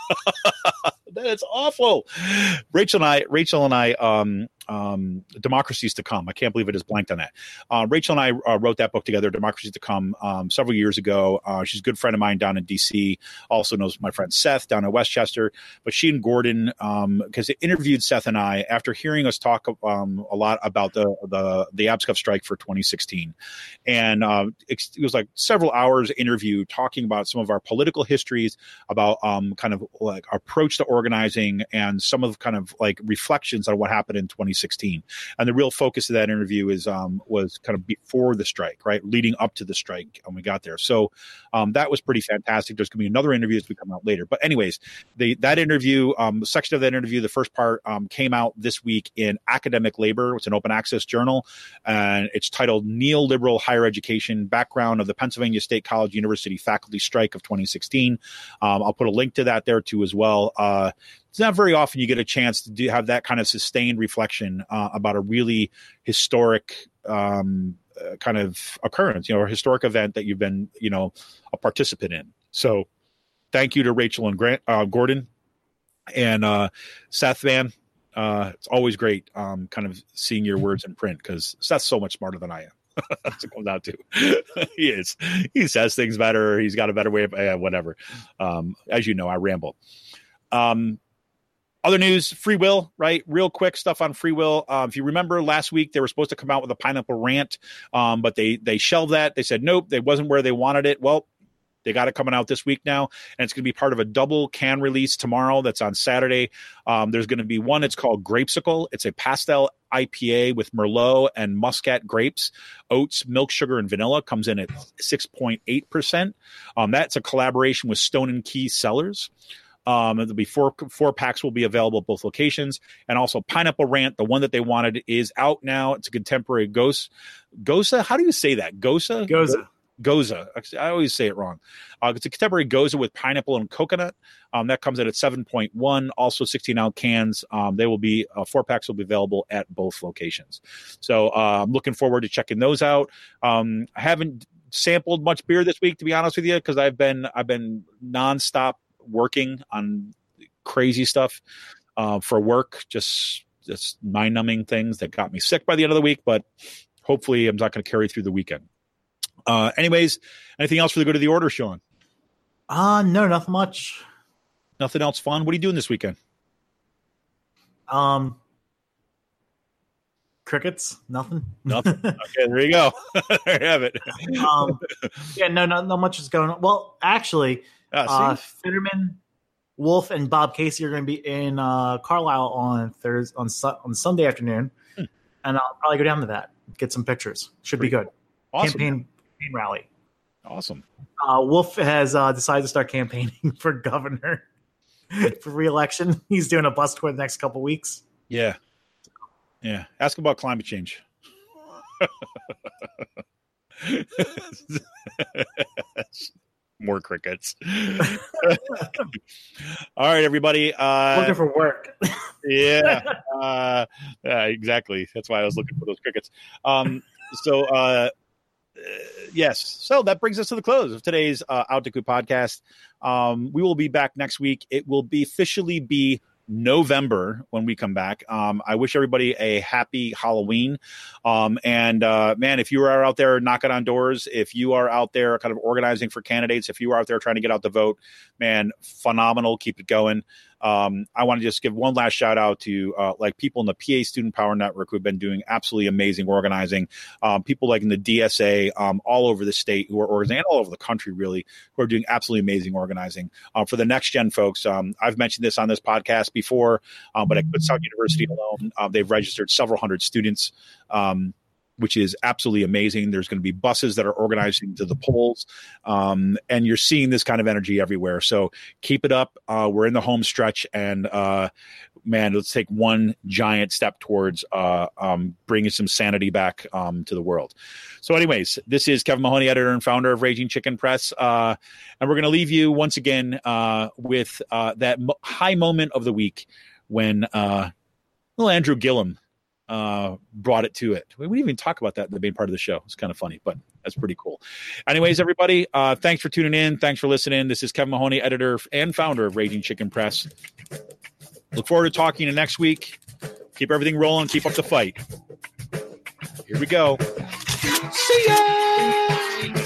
That's awful. Rachel and I, Democracies to Come. I can't believe it is blanked on that. Rachel and I wrote that book together, Democracies to Come, several years ago. She's a good friend of mine down in DC, also knows my friend Seth down in Westchester. But she and Gordon, because they interviewed Seth and I after hearing us talk a lot about the APSCUF strike for 2016. And it was like several hours interview talking about some of our political histories, about kind of like our approach to organizing, and some of kind of like reflections on what happened in 2016. And the real focus of that interview was kind of before the strike, right, leading up to the strike when we got there. So that was pretty fantastic. There's going to be another interview as we come out later. But anyways, that interview, the section of that interview, the first part came out this week in Academic Labor. It's an open access journal, and it's titled Neoliberal Higher Education: Background of the Pennsylvania State College University Faculty Strike of 2016. I'll put a link to that there too as well. It's not very often you get a chance to have that kind of sustained reflection about a really historic kind of occurrence, or historic event that you've been, a participant in. So thank you to Rachel and Gordon and Seth, man. It's always great kind of seeing your words in print, because Seth's so much smarter than I am. That's what it comes out to. He is. He says things better. He's got a better way of whatever. As you know, I ramble. Other news, Free Will, right? Real quick stuff on Free Will. If you remember last week, they were supposed to come out with a Pineapple Rant, but they shelved that. They said, nope, it wasn't where they wanted it. Well, they got it coming out this week now, and it's going to be part of a double can release tomorrow. That's on Saturday. There's going to be one. It's called Grapesicle. It's a pastel IPA with Merlot and Muscat grapes, oats, milk, sugar, and vanilla. Comes in at 6.8%. That's a collaboration with Stone and Key Cellars. There'll be four packs will be available at both locations, and also Pineapple Rant, the one that they wanted, is out now. It's a contemporary Goza. How do you say that? Goza. I always say it wrong. It's a contemporary Goza with pineapple and coconut. That comes in at 7.1. Also 16-ounce cans. They will be 4 packs will be available at both locations. So I'm looking forward to checking those out. I haven't sampled much beer this week, to be honest with you, because I've been nonstop working on crazy stuff for work, just mind-numbing things that got me sick by the end of the week, but hopefully I'm not going to carry through the weekend. Anyways, anything else for the good of the order, Sean? No, nothing much. Nothing else fun? What are you doing this weekend? Crickets, nothing. Okay, there you go. There you have it. Yeah, no, not much is going on. Well, actually, Fitterman, Wolf, and Bob Casey are going to be in Carlisle on Sunday afternoon, and I'll probably go down to that, get some pictures. Should be good. Awesome. Campaign rally. Awesome. Wolf has decided to start campaigning for governor for re-election. He's doing a bus tour the next couple weeks. Yeah. Ask about climate change. More crickets. All right, everybody. Looking for work. Yeah, exactly. That's why I was looking for those crickets. Yes. So that brings us to the close of today's Altitude podcast. We will be back next week. It will officially be November when we come back. I wish everybody a happy Halloween. Man, if you are out there knocking on doors, if you are out there kind of organizing for candidates, if you are out there trying to get out the vote, man, phenomenal. Keep it going. I want to just give one last shout out to people in the PA Student Power Network who have been doing absolutely amazing organizing. People like in the DSA all over the state who are organizing, and all over the country really, who are doing absolutely amazing organizing. For the next gen folks, I've mentioned this on this podcast before, but at Kutztown University alone, they've registered several hundred students. which is absolutely amazing. There's going to be buses that are organizing to the polls, and you're seeing this kind of energy everywhere. So keep it up. We're in the home stretch, and man, let's take one giant step towards bringing some sanity back to the world. So anyways, this is Kevin Mahoney, editor and founder of Raging Chicken Press, and we're going to leave you once again with that high moment of the week when little Andrew Gillum brought it to it. We didn't even talk about that in the main part of the show. It's kind of funny, but that's pretty cool. Anyways, everybody, thanks for tuning in. Thanks for listening. This is Kevin Mahoney, editor and founder of Raging Chicken Press. Look forward to talking to you next week. Keep everything rolling. Keep up the fight. Here we go. See ya!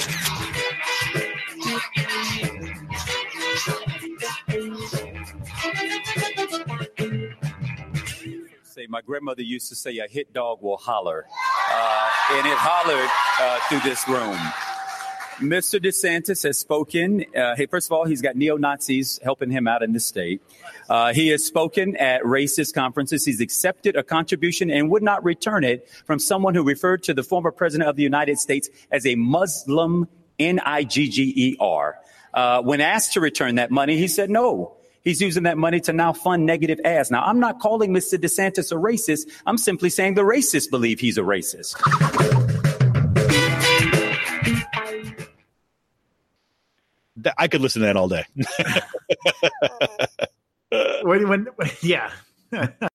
My grandmother used to say, a hit dog will holler. And it hollered through this room. Mr. DeSantis has spoken. Hey, first of all, he's got neo-Nazis helping him out in the state. He has spoken at racist conferences. He's accepted a contribution and would not return it from someone who referred to the former president of the United States as a Muslim, Nigger. When asked to return that money, he said no. He's using that money to now fund negative ads. Now, I'm not calling Mr. DeSantis a racist. I'm simply saying the racists believe he's a racist. I could listen to that all day. Yeah.